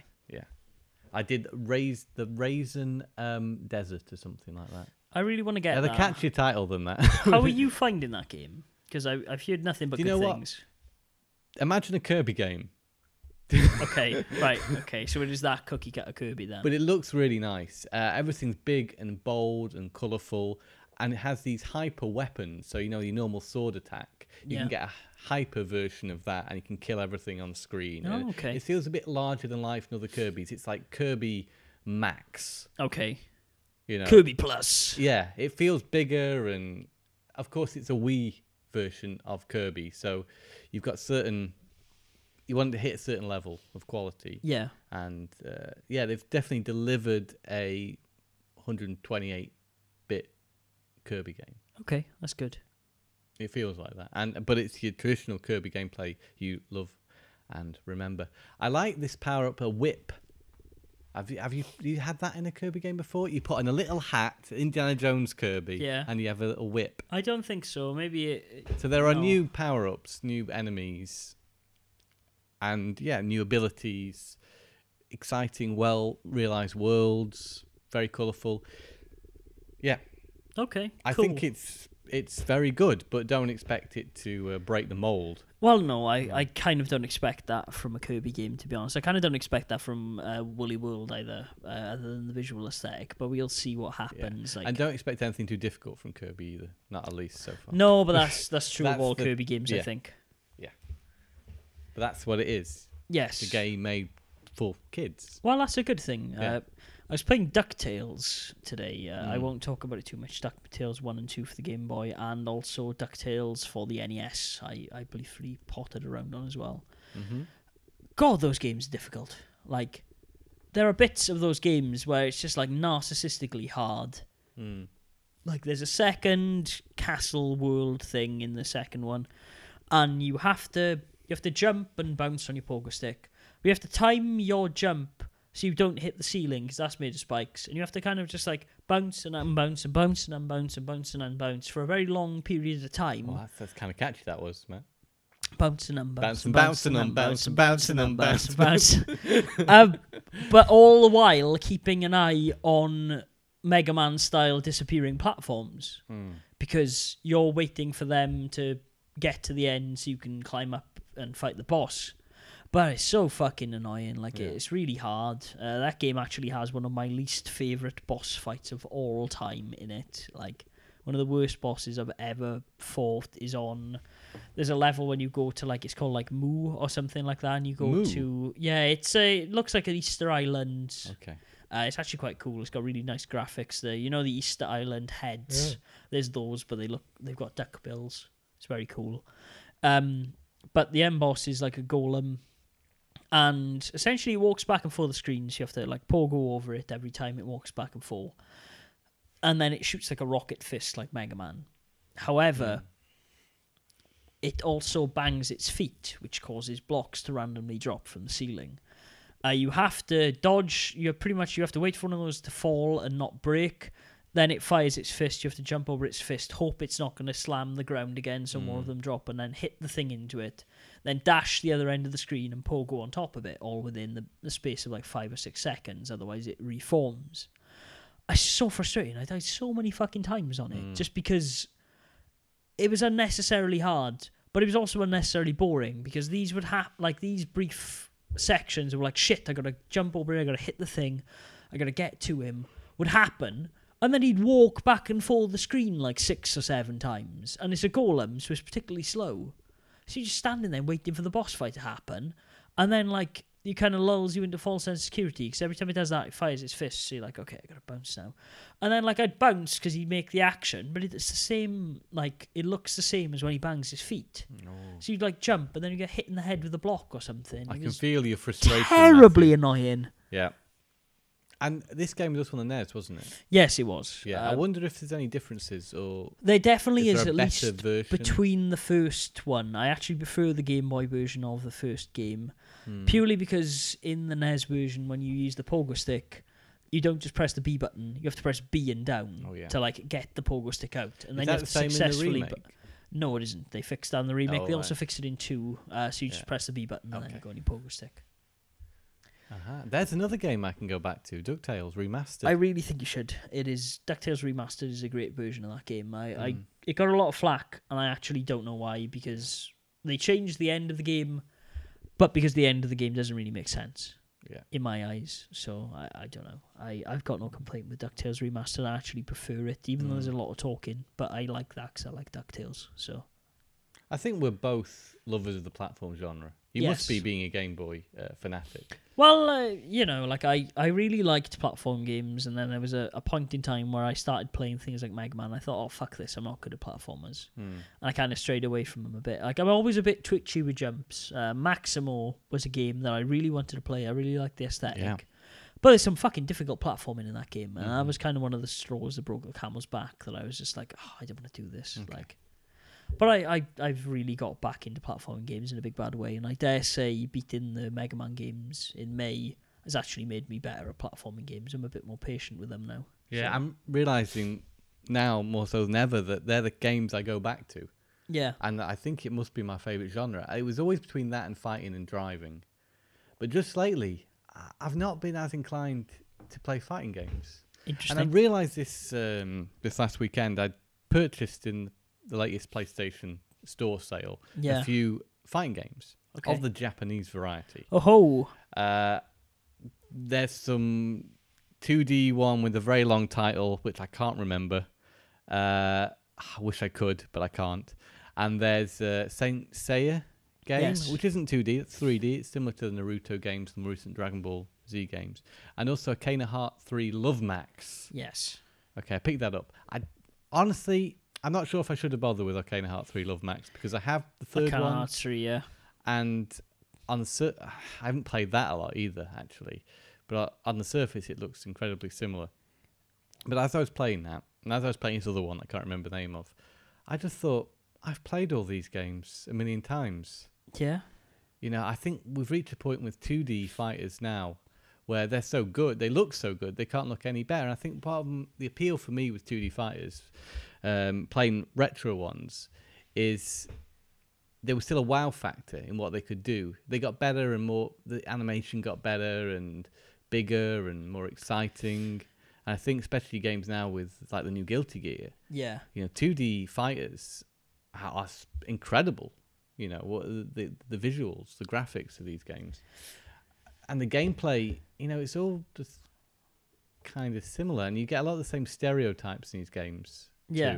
I did raise the Raisin um, Desert or something like that. I really want to get Yeah, the that. catchier title than that. How are you finding that game? Because I've heard nothing but Do you good know what? things. Imagine a Kirby game, Okay, right, okay. So it is that cookie cutter Kirby then. but it looks really nice. Uh, everything's big and bold and colourful, and it has these hyper weapons. So, you know, your normal sword attack, you Yeah. can get a hyper version of that, and you can kill everything on screen. Oh, And okay. It feels a bit larger than life in other Kirbys. It's like Kirby Max, Okay. you know. Kirby Plus. Yeah, it feels bigger, and of course it's a Wii version of Kirby, so you've got certain. You want to hit a certain level of quality, Yeah. and uh, yeah, they've definitely delivered a one twenty-eight bit Kirby game. Okay, that's good. It feels like that, and but it's your traditional Kirby gameplay you love and remember. I like this power up, a whip. Have you have you you had that in a Kirby game before? You put on a little hat, Indiana Jones Kirby, Yeah. and you have a little whip. I don't think so. Maybe it, So there are No. new power ups, new enemies, and yeah, new abilities, exciting, well realized worlds, very colourful. Yeah, okay. I cool. think it's it's very good, but don't expect it to uh, break the mold. Well, no, I, I kind of don't expect that from a Kirby game, to be honest. I kind of don't expect that from uh, Woolly World either, uh, other than the visual aesthetic. But we'll see what happens. Like, And don't expect anything too difficult from Kirby either, not at least so far. no, but that's that's true That's of all the- Kirby games, I yeah. think. But that's what it is. Yes. It's a game made for kids. Well, that's a good thing. Yeah. Uh, I was playing DuckTales today. Uh, I Mm. won't talk about it too much. DuckTales one and two for the Game Boy, and also DuckTales for the N E S. I, I briefly potted around on as well. Mm-hmm. God, those games are difficult. Like, there are bits of those games where it's just like narcissistically hard. Mm. Like, there's a second castle world thing in the second one, and you have to you have to jump and bounce on your pogo stick. You have to time your jump so you don't hit the ceiling because that's made of spikes, and you have to kind of just like bounce and unbounce and bounce and unbounce and bounce and unbounce for a very long period of time. Well, that's, that's kind of catchy. That was, man. Bounce and unbounce, Bounce and bounce bounce and unbounce and bounce and unbounce and bounce. um, but all the while keeping an eye on Mega Man style disappearing platforms, Hmm. because you're waiting for them to get to the end so you can climb up and fight the boss. But it's so fucking annoying. Like, Yeah. it's really hard. Uh, that game actually has one of my least favourite boss fights of all time in it. Like, one of the worst bosses I've ever fought is on... There's a level when you go to, like, it's called, like, Moo or something like that, and you go Moo? to... Yeah, it's a, it looks like an Easter Island. Okay. Uh, it's actually quite cool. It's got really nice graphics there. You know the Easter Island heads? Yeah. There's those, but they look they've got duck bills. It's very cool. Um, but the end boss is like a golem, and essentially it walks back and forth the screens. You have to like pogo over it every time it walks back and forth, and then it shoots like a rocket fist like Mega Man. However, Mm. it also bangs its feet, which causes blocks to randomly drop from the ceiling. Uh, you have to dodge. You pretty much you have to wait for one of those to fall and not break. Then it fires its fist. You have to jump over its fist, hope it's not going to slam the ground again, so more of Mm. them drop, and then hit the thing into it. Then dash the other end of the screen and pogo on top of it, all within the, the space of like five or six seconds. Otherwise, it reforms. It's so frustrating. I died so many fucking times on it Mm. just because it was unnecessarily hard, but it was also unnecessarily boring because these would have like these brief sections were like, shit, I gotta jump over here, I gotta hit the thing, I gotta get to him, would happen, and then he'd walk back and forth the screen like six or seven times, and it's a golem, so it's particularly slow. So you're just standing there waiting for the boss fight to happen, and then like it kind of lulls you into false sense of security because every time it does that, it fires its fist, so you're like, okay, I gotta bounce now. And then like I'd bounce because he'd make the action, but it's the same, like it looks the same as when he bangs his feet. Oh. So you'd like jump and then you get hit in the head with a block or something. I It can was feel your frustration. terribly Matthew. annoying. Yeah. And this game was on the N E S, wasn't it? Yes, it was. Yeah. I Uh, wonder if there's any differences or there definitely is is, there a at better least version? between the first one. I actually prefer the Game Boy version of the first game, Hmm. purely because in the N E S version, when you use the pogo stick, you don't just press the B button. You have to press B and down Oh, yeah. to like get the pogo stick out, and Is then that you have the to same in the successfully. remake? bu- no, it isn't. They fixed that in the remake. Oh, they also right. fixed it in two, uh, so you just Yeah. press the B button and then Okay. you go on your pogo stick. Uh-huh. There's another game I can go back to, DuckTales Remastered. I really think you should. It is DuckTales Remastered is a great version of that game. I, I Mm. it got a lot of flack, and I actually don't know why, because they changed the end of the game, but because the end of the game doesn't really make sense Yeah. in my eyes. So I, I don't know. I, I've got no complaint with DuckTales Remastered. I actually prefer it, even though Mm. there's a lot of talking. But I like that because I like DuckTales. So I think we're both lovers of the platform genre. You Yes. must be being a Game Boy uh, fanatic. Well, uh, you know, like I, I really liked platform games, and then there was a, a point in time where I started playing things like Mega Man. I thought, oh, fuck this, I'm not good at platformers. Hmm. And I kind of strayed away from them a bit. Like, I'm always a bit twitchy with jumps. Uh, Maximo was a game that I really wanted to play. I really liked the aesthetic. Yeah. But there's some fucking difficult platforming in that game, and that Mhm. was kind of one of the straws that broke the camel's back, that I was just like, oh, I don't want to do this. Okay. Like, But I, I, I've really got back into platforming games in a big bad way, and I dare say beating the Mega Man games in May has actually made me better at platforming games. I'm a bit more patient with them now. Yeah, So- I'm realizing now more so than ever that they're the games I go back to, Yeah. and I think it must be my favorite genre. It was always between that and fighting and driving, but just lately, I- I've not been as inclined to play fighting games. Interesting. And I realised this um, this last weekend. I purchased in the latest PlayStation Store sale yeah. a few fighting games Okay. of the Japanese variety. Oh ho. Uh, there's some two D one with a very long title, which I can't remember. Uh, I wish I could, but I can't. And there's uh, Saint Seiya game, Yes. which isn't two D, it's three D. It's similar to the Naruto games and the recent Dragon Ball Z games. And also Kena Heart three Love Max. Yes. Okay, I picked that up. I honestly, I'm not sure if I should have bothered with Arcana Heart three Love Max because I have the third Arcana one, Heart three, yeah. and on the sur- I haven't played that a lot either, actually. But on the surface, it looks incredibly similar. But as I was playing that, and as I was playing this other one I can't remember the name of, I just thought, I've played all these games a million times. Yeah. You know, I think we've reached a point with two D fighters now where they're so good, they look so good, they can't look any better. And I think part of m- the appeal for me with two D fighters, um, playing retro ones, is there was still a wow factor in what they could do. They got better and more. The animation got better and bigger and more exciting. And I think especially games now with like the new Guilty Gear, Yeah. you know, two D fighters are, are s- incredible. You know, what the the visuals, the graphics of these games, and the gameplay. You know, it's all just kind of similar, and you get a lot of the same stereotypes in these games. Yeah. Too.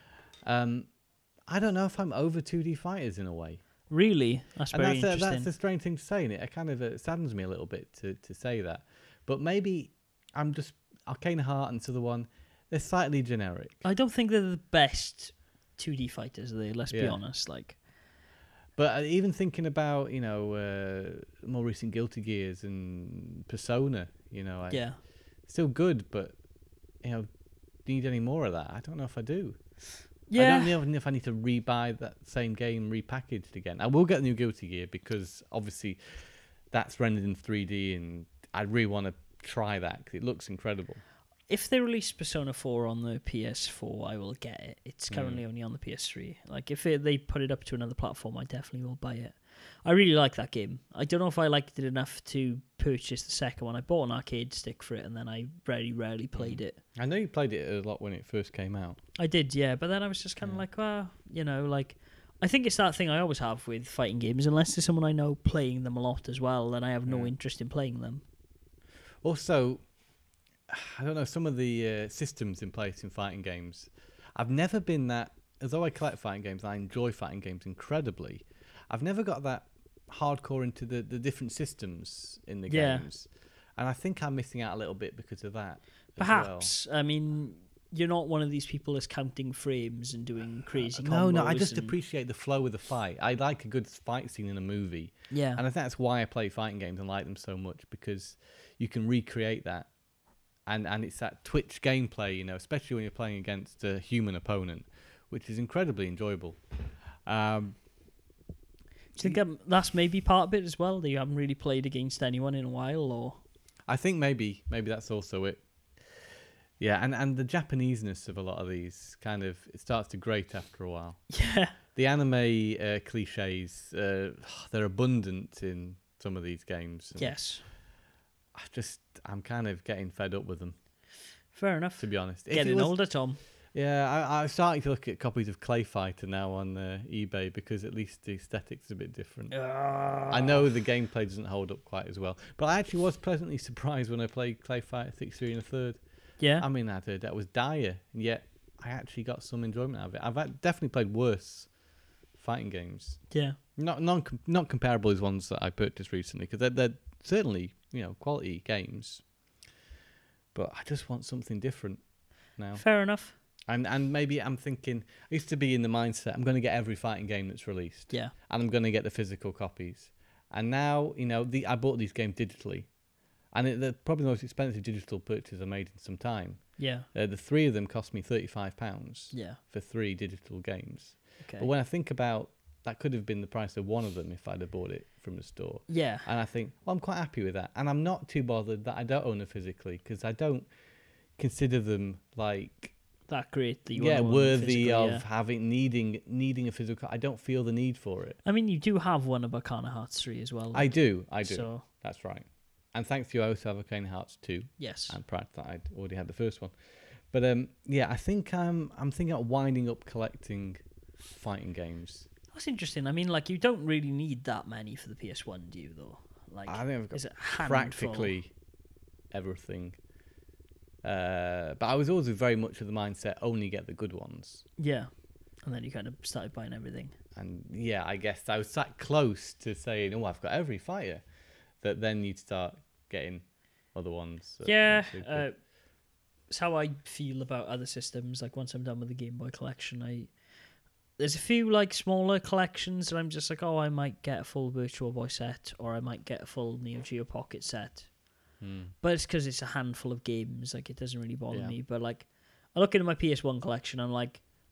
Um, I don't know if I'm over two D fighters in a way. Really? That's And very that's a, interesting. that's a strange thing to say, and it, it kind of uh, saddens me a little bit to, to say that. But maybe I'm just Arcane Heart and the one. They're slightly generic. I don't think they're the best two D fighters, are they? Let's be Yeah. honest. Like, But uh, even thinking about you know uh, more recent Guilty Gears and Persona, you know, I, yeah. still good, but you know, need any more of that? I don't know if I do. Yeah. I don't know if I need to rebuy that same game repackaged again. I will get the new Guilty Gear because obviously that's rendered in three D, and I really want to try that because it looks incredible. If they release Persona four on the P S four, I will get it. It's currently Mm. only on the P S three. Like, if it, they put it up to another platform, I definitely will buy it. I really like that game. I don't know if I liked it enough to purchase the second one. I bought an arcade stick for it, and then I very rarely played it. I know you played it a lot when it first came out. I did, yeah, but then I was just kind of Yeah. like, well, you know, like, I think it's that thing I always have with fighting games. Unless there's someone I know playing them a lot as well, then I have no Yeah. interest in playing them. Also, I don't know, some of the uh, systems in place in fighting games. I've never been that, although I collect fighting games, I enjoy fighting games incredibly. I've never got that hardcore into the, the different systems in the Yeah. games. And I think I'm missing out a little bit because of that. as Perhaps. I mean, you're not one of these people that's counting frames and doing crazy combos. well. No, no, I just and- appreciate the flow of the fight. I like a good fight scene in a movie. Yeah. And I think that's why I play fighting games and like them so much, because you can recreate that. And and it's that twitch gameplay, you know, especially when you're playing against a human opponent, which is incredibly enjoyable. Um, Do you think um, that's maybe part of it as well? That you haven't really played against anyone in a while, or I think maybe maybe that's also it. Yeah, and, and the Japaneseness of a lot of these kind of, it starts to grate after a while. yeah, The anime uh, cliches, uh, they're abundant in some of these games. and yes, I just, I'm kind of getting fed up with them, fair enough. to be honest. If it Getting was- older, Tom. Yeah, I, I'm starting to look at copies of Clay Fighter now on uh, eBay because at least the aesthetics are a bit different. I know the gameplay doesn't hold up quite as well, but I actually was pleasantly surprised when I played Clay Fighter sixty-three and a third. Yeah, I mean, I heard that was dire, and yet I actually got some enjoyment out of it. I've had- definitely played worse fighting games, yeah, not non not comparable as ones that I purchased recently, because they're, they're certainly, you know, quality games. But I just want something different now. fair enough. And and maybe I'm thinking, I used to be in the mindset, I'm going to get every fighting game that's released. Yeah, And I'm going to get the physical copies. And now, you know, the I bought these games digitally. And it, they're probably the most expensive digital purchase I made in some time. yeah, Uh, the three of them cost me thirty-five pounds yeah. for three digital games. Okay. But when I think about, that could have been the price of one of them if I'd have bought it from the store. yeah, And I think, well, I'm quite happy with that. And I'm not too bothered that I don't own them physically, because I don't consider them like... that great. That you yeah, want to own worthy physically, of yeah. having needing needing a physical. I don't feel the need for it. I mean, you do have one of Arcana Hearts three as well. I do, I do. So That's right. And thanks to you, I also have Arcane Hearts two. yes, And prior to that, I'd already had the first one. But um, yeah, I think I'm I'm thinking of winding up collecting fighting games. that's interesting. I mean, like, you don't really need that many for the P S one, do you? Though, like, I think I've got is it a handful? practically everything. Uh, but I was always very much of the mindset only get the good ones. Yeah, and then you kind of started buying everything. And yeah, I guess I was that close to saying, "Oh, I've got every fighter," that then you'd start getting other ones. that Yeah, weren't super. uh, it's how I feel about other systems. Like, once I'm done with the Game Boy collection, I there's a few like smaller collections that I'm just like, oh, I might get a full Virtual Boy set, or I might get a full Neo Geo Pocket set. Hmm. But it's because it's a handful of games. Like, it doesn't really bother Yeah. me. But like, I look into my P S one collection, I'm like,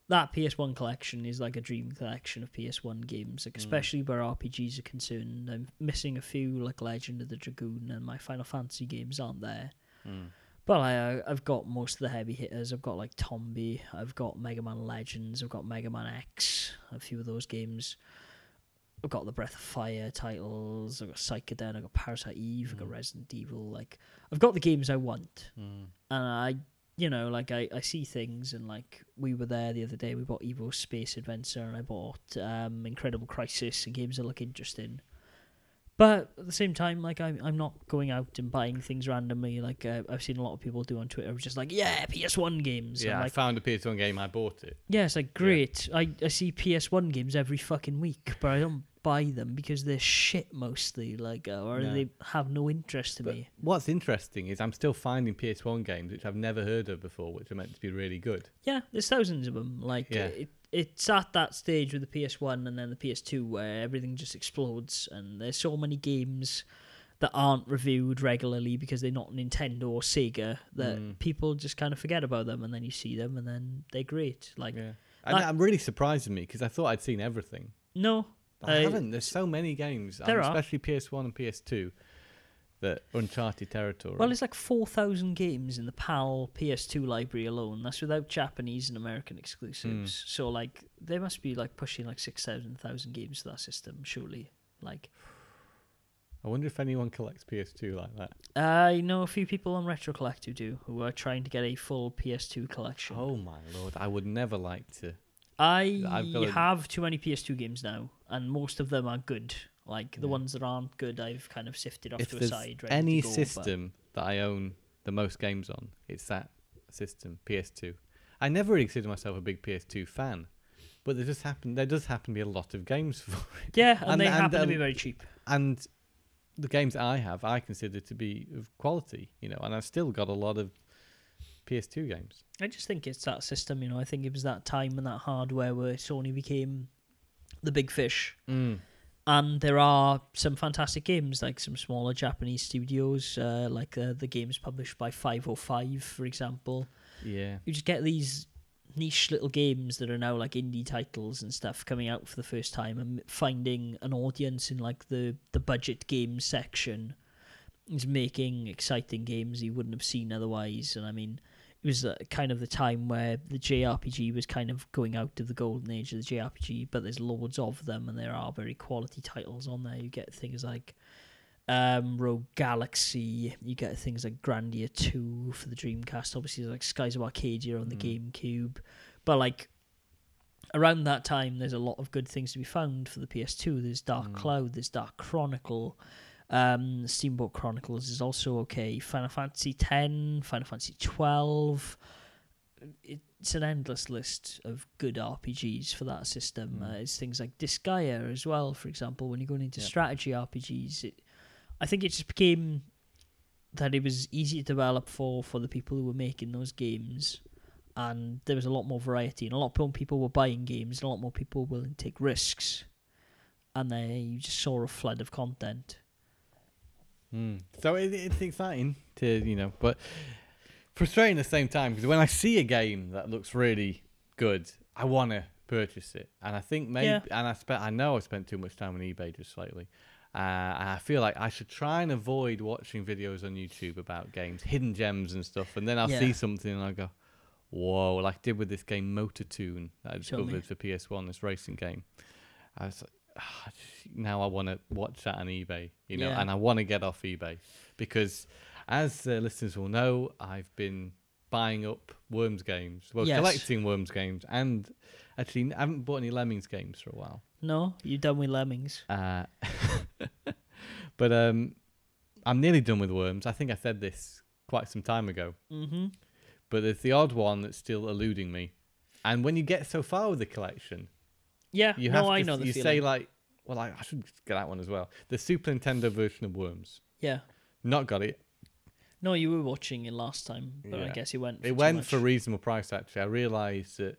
that P S one collection is like a dream collection of P S one games, like, especially mm. where R P Gs are concerned. I'm missing a few, like Legend of the Dragoon, and my Final Fantasy games aren't there. Mm. But I, I've got most of the heavy hitters. I've got like Tombi, I've got Mega Man Legends, I've got Mega Man X, a few of those games. I've got the Breath of Fire titles, I've got Psychoden, I've got Parasite Eve, mm. I've got Resident Evil. Like, I've got the games I want. Mm. And I, you know, like, I, I see things, and like, we were there the other day, we bought Evo Space Adventure, and I bought um, Incredible Crisis, and games that look interesting. But at the same time, like, I'm I'm not going out and buying things randomly. Like, uh, I've seen a lot of people do on Twitter, just like, yeah, P S one games. Yeah, and, like, I found a P S one game, I bought it. Yeah, it's like, great. Yeah. I, I see P S one games every fucking week, but I don't buy them because they're shit mostly, like, uh, or no. they have no interest to but me. What's interesting is I'm still finding P S one games which I've never heard of before, which are meant to be really good. Yeah, there's thousands of them. Like, yeah. it, it's at that stage with the P S one and then the P S two where everything just explodes, and there's so many games that aren't reviewed regularly because they're not Nintendo or Sega that mm. people just kind of forget about them, and then you see them and then they're great. Like, yeah. and that, I'm really surprising me because I thought I'd seen everything. No, but I uh, haven't. There's so many games, there um, are. especially P S one and P S two. That uncharted territory. Well, it's like four thousand games in the PAL P S two library alone. That's without Japanese and American exclusives. Mm. So, like, they must be like pushing like six thousand thousand games to that system, surely. Like, I wonder if anyone collects P S two like that. I know a few people on Retro Collect who do, who are trying to get a full P S two collection. Oh my lord! I would never like to. I have too many P S two games now, and most of them are good. Like, the yeah. ones that aren't good, I've kind of sifted off if to a side. Ready any to go, system but... that I own the most games on, it's that system, P S two. I never really consider myself a big P S two fan, but there just happen there does happen to be a lot of games for it. Yeah, and, and they and, happen um, to be very cheap. And the games that I have, I consider to be of quality, you know, and I've still got a lot of P S two games. I just think it's that system, you know. I think it was that time and that hardware where Sony became the big fish. Mm. And there are some fantastic games, like some smaller Japanese studios, uh, like uh, the games published by five oh five, for example. Yeah. You just get these niche little games that are now like indie titles and stuff coming out for the first time, and finding an audience in like the, the budget games section is making exciting games you wouldn't have seen otherwise. And I mean, it was uh, kind of the time where the J R P G was kind of going out of the golden age of the J R P G, but there's loads of them, and there are very quality titles on there. You get things like um, Rogue Galaxy, you get things like Grandia two for the Dreamcast, obviously like Skies of Arcadia on the mm. GameCube, but like around that time there's a lot of good things to be found for the P S two. There's Dark mm. Cloud, there's Dark Chronicle, Um, Steamboat Chronicles is also okay. Final Fantasy X, Final Fantasy twelve. It's an endless list of good R P Gs for that system. Mm. Uh, it's things like Disgaea as well, for example. When you're going into yep. strategy R P Gs, it, I think it just became that it was easy to develop for, for the people who were making those games. And there was a lot more variety, and a lot more people were buying games, and a lot more people were willing to take risks. And then you just saw a flood of content. Mm. So it, it's exciting to, you know, but frustrating at the same time, because when I see a game that looks really good, I want to purchase it. And I think maybe, yeah. and I spent, I know I spent too much time on eBay just lately. Uh, and I feel like I should try and avoid watching videos on YouTube about games, hidden gems and stuff. And then I'll yeah. see something and I go, whoa, like I did with this game Motortoon that I discovered for P S one, this racing game. I was like, oh, now I want to watch that on eBay, you know, yeah. and I want to get off eBay because, as uh, listeners will know, I've been buying up Worms games, well, yes. collecting Worms games, and actually I haven't bought any Lemmings games for a while. No, you done with Lemmings? Uh, but um, I'm nearly done with Worms. I think I said this quite some time ago. Mm-hmm. But there's the odd one that's still eluding me, and when you get so far with the collection. Yeah, you no, have to, I know the You feeling. say like, well, I, I should get that one as well. The Super Nintendo version of Worms. Yeah. Not got it. No, you were watching it last time, but yeah. I guess it went for It too went much. for a reasonable price, actually. I realised that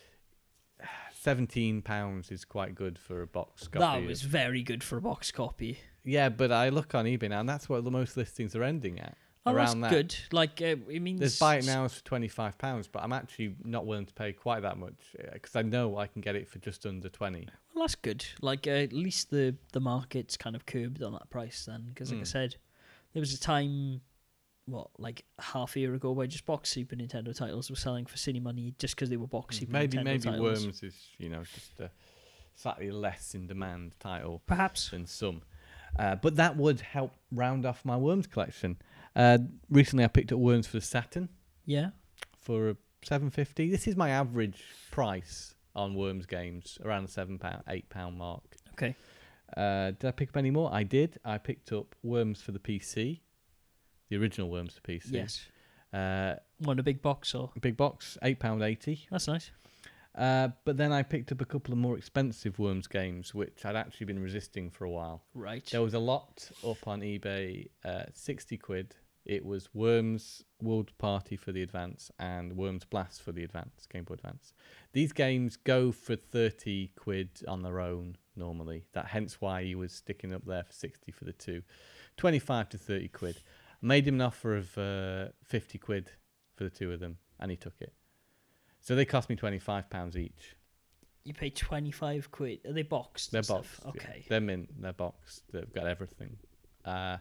seventeen pounds is quite good for a box copy. That was very good for a box copy. Yeah, but I look on eBay now, and that's what the most listings are ending at. Oh, around that's that. good. Like, uh, it means... There's buy it now for twenty-five pounds, but I'm actually not willing to pay quite that much because I know I can get it for just under twenty. Well, that's good. Like, uh, at least the, the market's kind of curbed on that price then. Because, like Mm. I said, there was a time, what, like half a year ago where just box Super Nintendo titles were selling for silly money just because they were box Super Maybe Nintendo maybe titles. Worms is, you know, just a slightly less in demand title Perhaps. than some. Uh, but that would help round off my Worms collection. Uh, recently, I picked up Worms for the Saturn Yeah. for seven fifty. This is my average price on Worms games, around the seven pound, eight pound mark. Okay. Uh, did I pick up any more? I did. I picked up Worms for the P C, the original Worms for P C. Yes. Uh, One a big box or... big box, eight pound eighty. That's nice. Uh, but then I picked up a couple of more expensive Worms games, which I'd actually been resisting for a while. Right. There was a lot up on eBay, uh, sixty quid. It was Worms World Party for the Advance and Worms Blast for the Advance, Game Boy Advance. These games go for thirty quid on their own normally. That hence why he was sticking up there for sixty for the two. twenty-five to thirty quid. I made him an offer of uh, fifty quid for the two of them, and he took it. So they cost me twenty-five pounds each. You pay twenty-five quid. Are they boxed? They're and stuff? boxed. yeah. Okay. They're mint. They're boxed. They've got everything. Uh,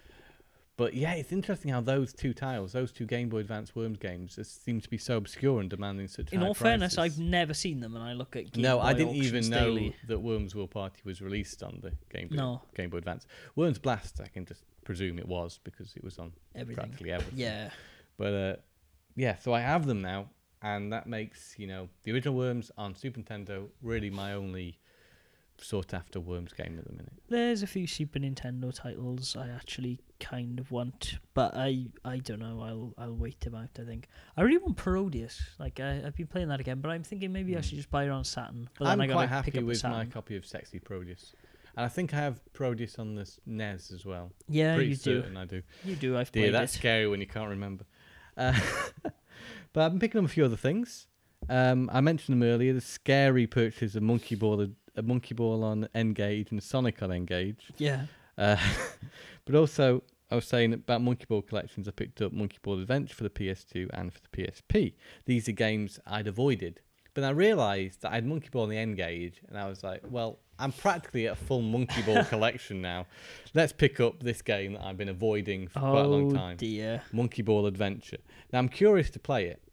but yeah, it's interesting how those two titles, those two Game Boy Advance Worms games, just seem to be so obscure and demanding such In high all fairness, prices. I've never seen them, and I look at Game no, Boy I didn't auctions even know daily. that Worms World Party was released on the Game Boy, No. Game Boy Advance. Worms Blast, I can just presume it was because it was on Everything. practically everything. Yeah. But uh, yeah, so I have them now, and that makes, you know, the original Worms on Super Nintendo really my only sought after Worms game at the minute. There's a few Super Nintendo titles I actually kind of want, but I I don't know. I'll I'll wait them out. I think I really want Parodius. Like I, I've been playing that again, but I'm thinking maybe I Mm. should just buy it on Saturn. But then I'm I gotta quite pick happy up the with my Saturn. copy of Sexy Proteus. And I think I have Proteus on the s- N E S as well. Yeah, Pretty you do. certain I do. You do. I've Dear, played that's it. scary when you can't remember. Uh, but I've been picking up a few other things. Um, I mentioned them earlier. The scary purchase of Monkey Ball, a Monkey Ball on N-Gage and Sonic on N-Gage. Yeah. Uh, but also, I was saying about Monkey Ball collections, I picked up Monkey Ball Adventure for the P S two and for the P S P. These are games I'd avoided. But I realised that I had Monkey Ball on the N-Gage, and I was like, well, I'm practically at a full Monkey Ball collection now. Let's pick up this game that I've been avoiding for Oh quite a long time. dear. Monkey Ball Adventure. Now, I'm curious to play it.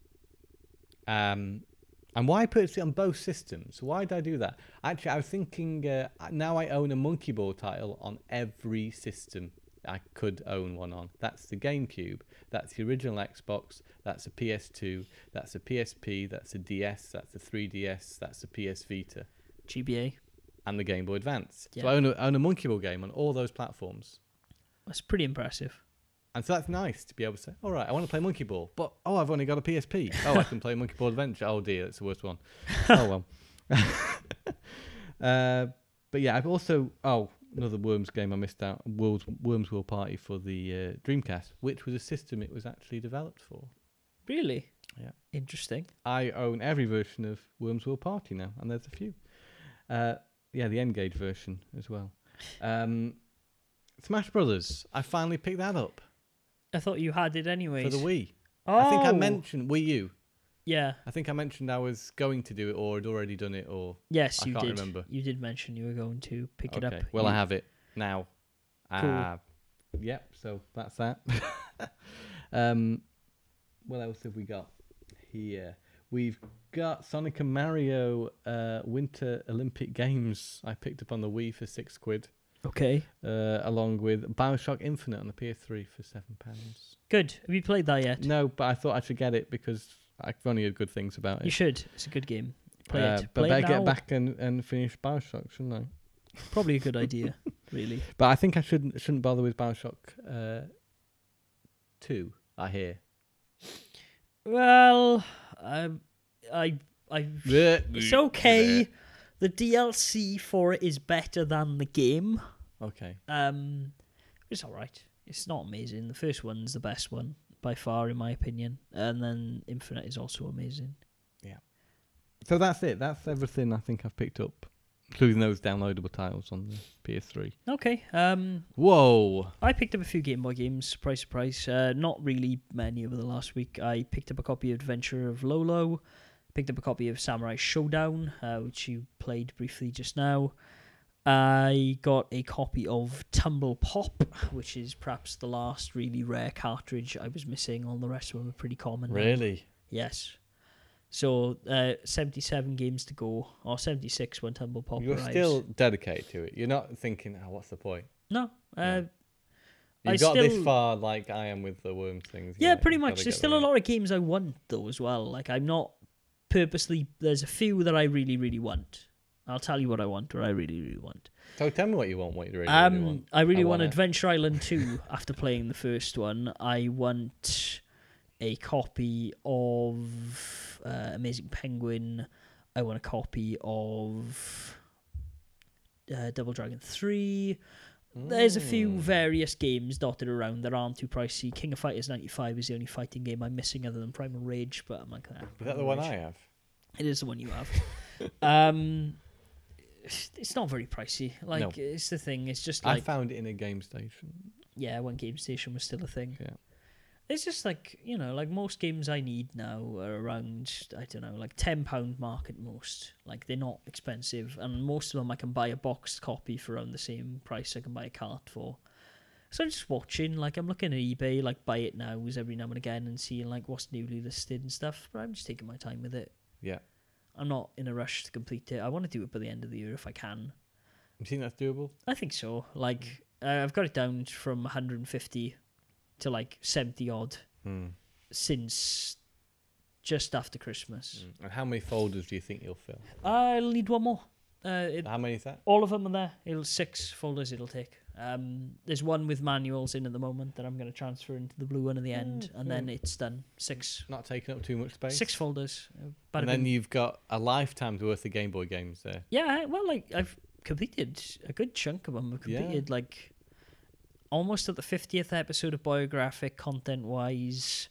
Um, and why purchase it on both systems? Why did I do that? Actually, I was thinking, uh, now I own a Monkey Ball title on every system I could own one on. That's the GameCube, that's the original Xbox, that's a P S two, that's a P S P, that's a D S, that's a three D S, that's a P S Vita, G B A. and the Game Boy Advance. Yeah. So I own a, own a Monkey Ball game on all those platforms. That's pretty impressive. And so that's nice to be able to say, all right, I want to play Monkey Ball, but, oh, I've only got a P S P. Oh, I can play Monkey Ball Adventure. Oh, dear, that's the worst one. Oh, well. uh, but, yeah, I've also, oh, another Worms game I missed out, World's, Worms World Party for the uh, Dreamcast, which was a system it was actually developed for. Really? Yeah. Interesting. I own every version of Worms World Party now, and there's a few. Uh, yeah, the N-Gage version as well. Um, Smash Brothers, I finally picked that up. I thought you had it anyways. For the Wii. Oh. I think I mentioned Wii U. Yeah. I think I mentioned I was going to do it or had already done it or... Yes, I you can't did. remember. You did mention you were going to pick okay. it up. Well, You- I have it now. Cool. Uh, yep, so that's that. um, what else have we got here? We've got Sonic and Mario uh, Winter Olympic Games I picked up on the Wii for six quid. Okay. Uh, along with Bioshock Infinite on the P S three for seven pounds. Good. Have you played that yet? No, but I thought I should get it because I've only heard good things about it. You should. It's a good game. Play Uh, it. but Play better it get now. back and, and finish Bioshock, shouldn't I? Probably a good idea, really. But I think I shouldn't shouldn't bother with Bioshock uh, two. I hear. Well, um, I, I, it's okay. The D L C for it is better than the game. Okay. Um, it's all right. It's not amazing. The first one's the best one by far, in my opinion, and then Infinite is also amazing. So that's it. That's everything I think I've picked up including those downloadable titles on the P S three. Okay. Um, Whoa! I picked up a few Game Boy games, surprise, surprise. Uh, not really many over the last week. I picked up a copy of Adventure of Lolo, picked up a copy of Samurai Showdown, uh, which you played briefly just now. I got a copy of Tumble Pop, which is perhaps the last really rare cartridge I was missing. All the rest of them are pretty common now. Really? Yes. So, uh, seventy-seven games to go, or seventy-six when Tumble Pop You're arrives. still dedicated to it. You're not thinking, oh, what's the point? No. Uh, You've I got still... this far like I am with the Worms things. Yeah, Yeah, pretty you've much. gotta There's get still them a in. lot of games I want, though, as well. Like, I'm not purposely... There's a few that I really, really want. I'll tell you what I want, or I really, really want. So tell me what you want, what you really, Um, really want. I really I want want it. Adventure Island two after playing the first one. I want a copy of uh, Amazing Penguin. I want a copy of uh, Double Dragon three. There's a few Mm. various games dotted around that aren't too pricey. King of Fighters ninety-five is the only fighting game I'm missing other than Primal Rage, but I'm like, ah, Is that Primal the one Rage. I have? It is the one you have. um, it's not very pricey. Like, No. it's the thing. It's just I like, found it in a game station. yeah, when Game Station was still a thing. Yeah. It's just like, you know, like most games I need now are around, I don't know, like ten pound mark at most. Like, they're not expensive. And most of them I can buy a boxed copy for around the same price I can buy a cart for. So I'm just watching, like, I'm looking at eBay, like, buy it nows every now and again and seeing, like, what's newly listed and stuff. But I'm just taking my time with it. Yeah. I'm not in a rush to complete it. I want to do it by the end of the year if I can. You think that's doable? I think so. Like, uh, I've got it down from one hundred fifty to, like, seventy odd Hmm. since just after Christmas. Mm. And how many folders do you think you'll fill? I'll need one more. Uh, it, How many is that? all of them are there. It'll six folders it'll take. Um, there's one with manuals in at the moment that I'm going to transfer into the blue one at the end, Mm, and then cool. it's done. Six Not taking up too much space. six folders. Uh, bada And then bing. you've got a lifetime's worth of Game Boy games there. Yeah, well, like I've completed a good chunk of them. I've Yeah. completed like almost at the fiftieth episode of Biographic content wise.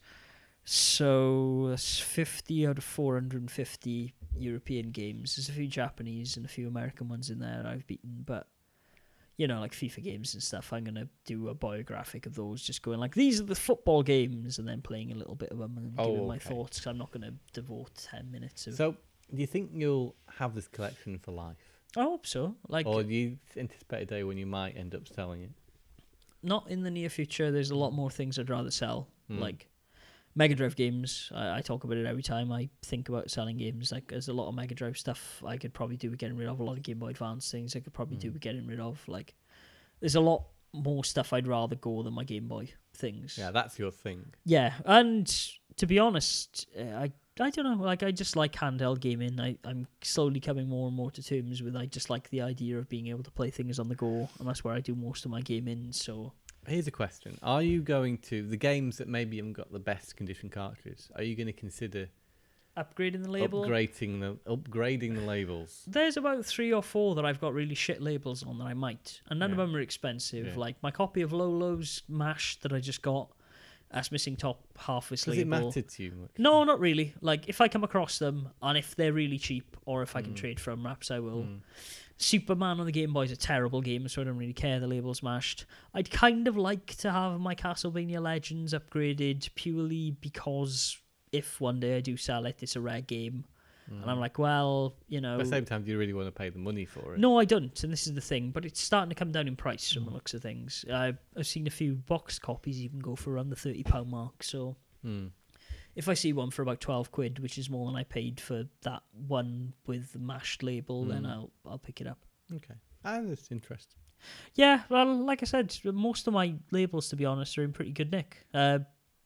So that's fifty out of four hundred fifty European games. There's a few Japanese and a few American ones in there I've beaten, but you know, like FIFA games and stuff, I'm gonna do a biographic of those, just going like, these are the football games, and then playing a little bit of them and Oh, giving my okay. thoughts. Cause I'm not gonna devote ten minutes of. So, do you think you'll have this collection for life? I hope so. Like, Or do you anticipate a day when you might end up selling it? not in the near future. There's a lot more things I'd rather sell, Hmm. like Mega Drive games. I, I talk about it every time I think about selling games. Like, there's a lot of Mega Drive stuff I could probably do with getting rid of. A lot of Game Boy Advance things I could probably do Mm. with getting rid of. Like, there's a lot more stuff I'd rather go than my Game Boy things. Yeah, that's your thing. Yeah, and to be honest, uh, I I don't know. Like, I just like handheld gaming. I I'm slowly coming more and more to terms with. I just like the idea of being able to play things on the go, and that's where I do most of my gaming. So. Here's a question. Are you going to, the games that maybe haven't got the best condition cartridges, are you going to consider Upgrading the label. upgrading the upgrading the labels? There's about three or four that I've got really shit labels on that I might, and none of Yeah. them are expensive. Yeah. Like my copy of Lolo's Mash that I just got, that's missing top half its Does it label. matter to you much? No, not really. Like if I come across them, and if they're really cheap, or if I can Mm. trade for them, perhaps I will. Mm. Superman on the Game Boy is a terrible game, so I don't really care. The label's mashed. I'd kind of like to have my Castlevania Legends upgraded purely because if one day I do sell it, it's a rare game. And I'm like, well, you know. But at the same time, do you really want to pay the money for it? No, I don't, and this is the thing. But it's starting to come down in price from the looks of things. I've, I've seen a few box copies even go for around the thirty pound mark. So Mm. if I see one for about twelve quid, which is more than I paid for that one with the mashed label, then Mm. I'll I'll pick it up. Okay. Ah, that's interesting. Yeah, well, like I said, most of my labels, to be honest, are in pretty good nick. Uh,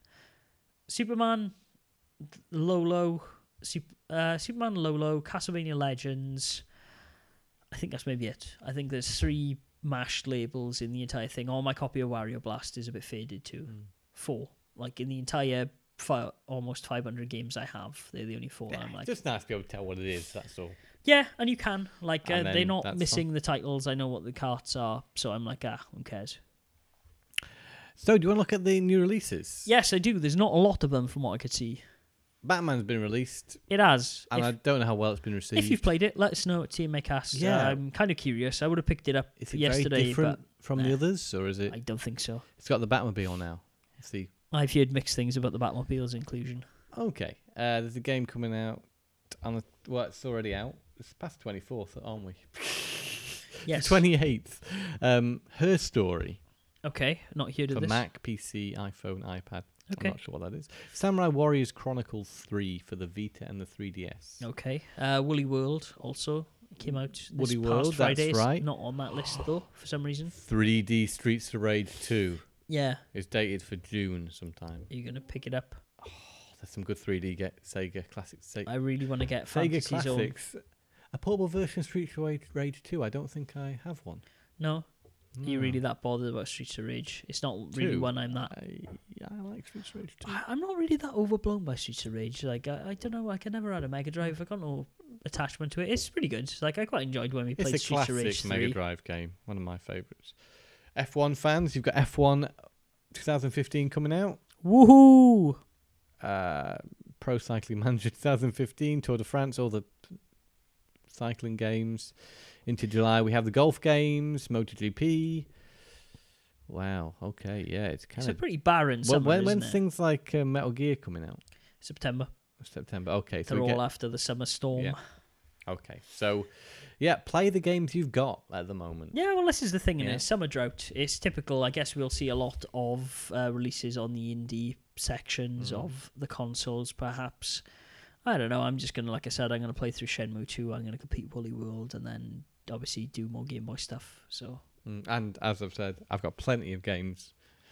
Superman, Lolo, Sup- uh, Superman, Lolo, Castlevania Legends. I think that's maybe it. I think there's three mashed labels in the entire thing. All my copy of Wario Blast is a bit faded too. Mm. Four, like in the entire fi- almost five hundred games I have, they're the only four. Yeah, I'm like, just nice to be able to tell what it is, that's all. yeah, and you can like uh, And they're then not that's missing the titles. I know what the carts are, so I'm like, ah, who cares? So, do you want to look at the new releases? Yes, I do. There's not a lot of them from what I could see. Batman's been released, It has. and If, I don't know how well it's been received. if you've played it, let us know at T M A Cast. Yeah. I'm kind of curious. I would have picked it up is it yesterday, very different but from the nah. others, or is it? I don't think so. It's got the Batmobile now. It's the I've heard mixed things about the Batmobile's inclusion. okay. Uh, there's a game coming out on the well, it's already out. It's past twenty-fourth, aren't we? Yes. twenty-eighth. Um, Her Story Okay, not heard of for this. Mac, P C, iPhone, iPad. Okay. I'm not sure what that is. Samurai Warriors Chronicles three for the Vita and the three D S. Okay. Uh, Woolly World also came out this Woolly past World, that's Friday. It's right. Not on that list though, for some reason. three D Streets of Rage two Yeah. is dated for June sometime. Are you gonna pick it up? There's some good three D get Sega classics. Se- I really want to get Sega Fantasy Zone. classics. A portable version of Streets of Rage, Rage two. I don't think I have one. No. Are you No. really that bothered about Streets of Rage? It's not really Two. one I'm that. I, yeah, I like Streets of Rage two. I- I'm not really that overblown by Streets of Rage. Like I, I don't know. Like I never had a Mega Drive. I got no attachment to it. It's pretty good. Like I quite enjoyed when we It's played a Streets of Rage classic Mega three. Drive game. One of my favourites. F one fans, you've got F one twenty fifteen coming out. Woohoo! Uh, Pro Cycling Manager twenty fifteen, Tour de France, all the cycling games. Into July, we have the golf games, MotoGP. Wow. Okay. Yeah, it's It's kind a of. pretty barren When, summer, when, isn't when's it? things like uh, Metal Gear coming out? September. September. Okay. So They're we all get, after the summer storm. Yeah. Yeah. okay. So, yeah, play the games you've got at the moment. well, this is the thing, in Yeah. it. Summer drought. It's typical. I guess we'll see a lot of uh, releases on the indie sections Mhm. of the consoles, perhaps. I don't know. I'm just gonna, like I said, I'm gonna play through Shenmue two. I'm gonna complete Woolly World, and then obviously do more Game Boy stuff. So. Mm, And as I've said, I've got plenty of games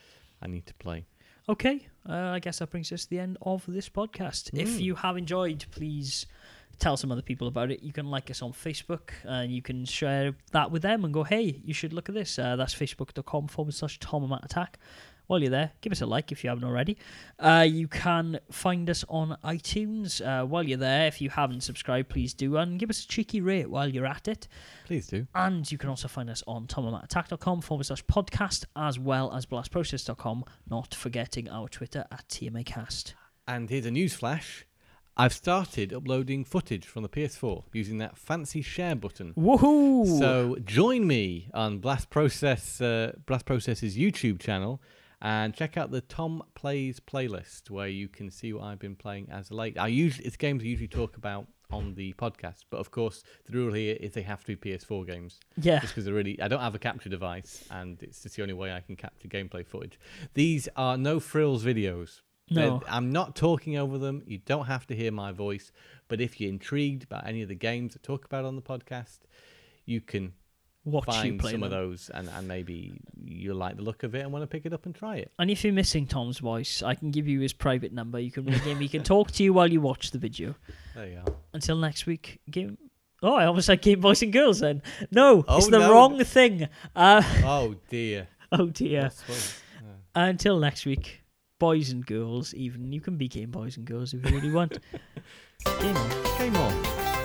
I need to play. Okay, uh, I guess that brings us to the end of this podcast. If Mm. you have enjoyed, please tell some other people about it. You can like us on Facebook, and you can share that with them and go, hey, you should look at this. Uh, that's facebook.com forward slash Tom and Matt Attack. While you're there, give us a like if you haven't already. Uh, you can find us on iTunes. Uh, while you're there, if you haven't subscribed, please do, and give us a cheeky rate while you're at it. Please do. And you can also find us on tomattattack.com forward slash podcast, as well as blastprocess dot com, not forgetting our Twitter at T M A Cast. And here's a news flash. I've started uploading footage from the P S four using that fancy share button. Woohoo! So join me on Blast Process, uh, Blast Process's YouTube channel, and check out the Tom Plays playlist where you can see what I've been playing as of late. I usually it's games I usually talk about on the podcast, but of course the rule here is they have to be P S four games. yeah. Just because they're really, I don't have a capture device, and it's just the only way I can capture gameplay footage. These are no frills videos. No. They're- I'm not talking over them. You don't have to hear my voice. But if you're intrigued about any of the games I talk about on the podcast, you can Watch you find play some them. of those, and, and maybe you like the look of it and want to pick it up and try it. And if you're missing Tom's voice, I can give you his private number. You can ring him. He can talk to you while you watch the video. There you are. Until next week, game. Oh, I almost said Game Boys and Girls then. No, Oh, it's the no. wrong thing. Uh, Oh dear. oh dear. What's worse? Uh, Until next week, boys and girls, even. You can be Game Boys and Girls if you really want. Game on. Game on.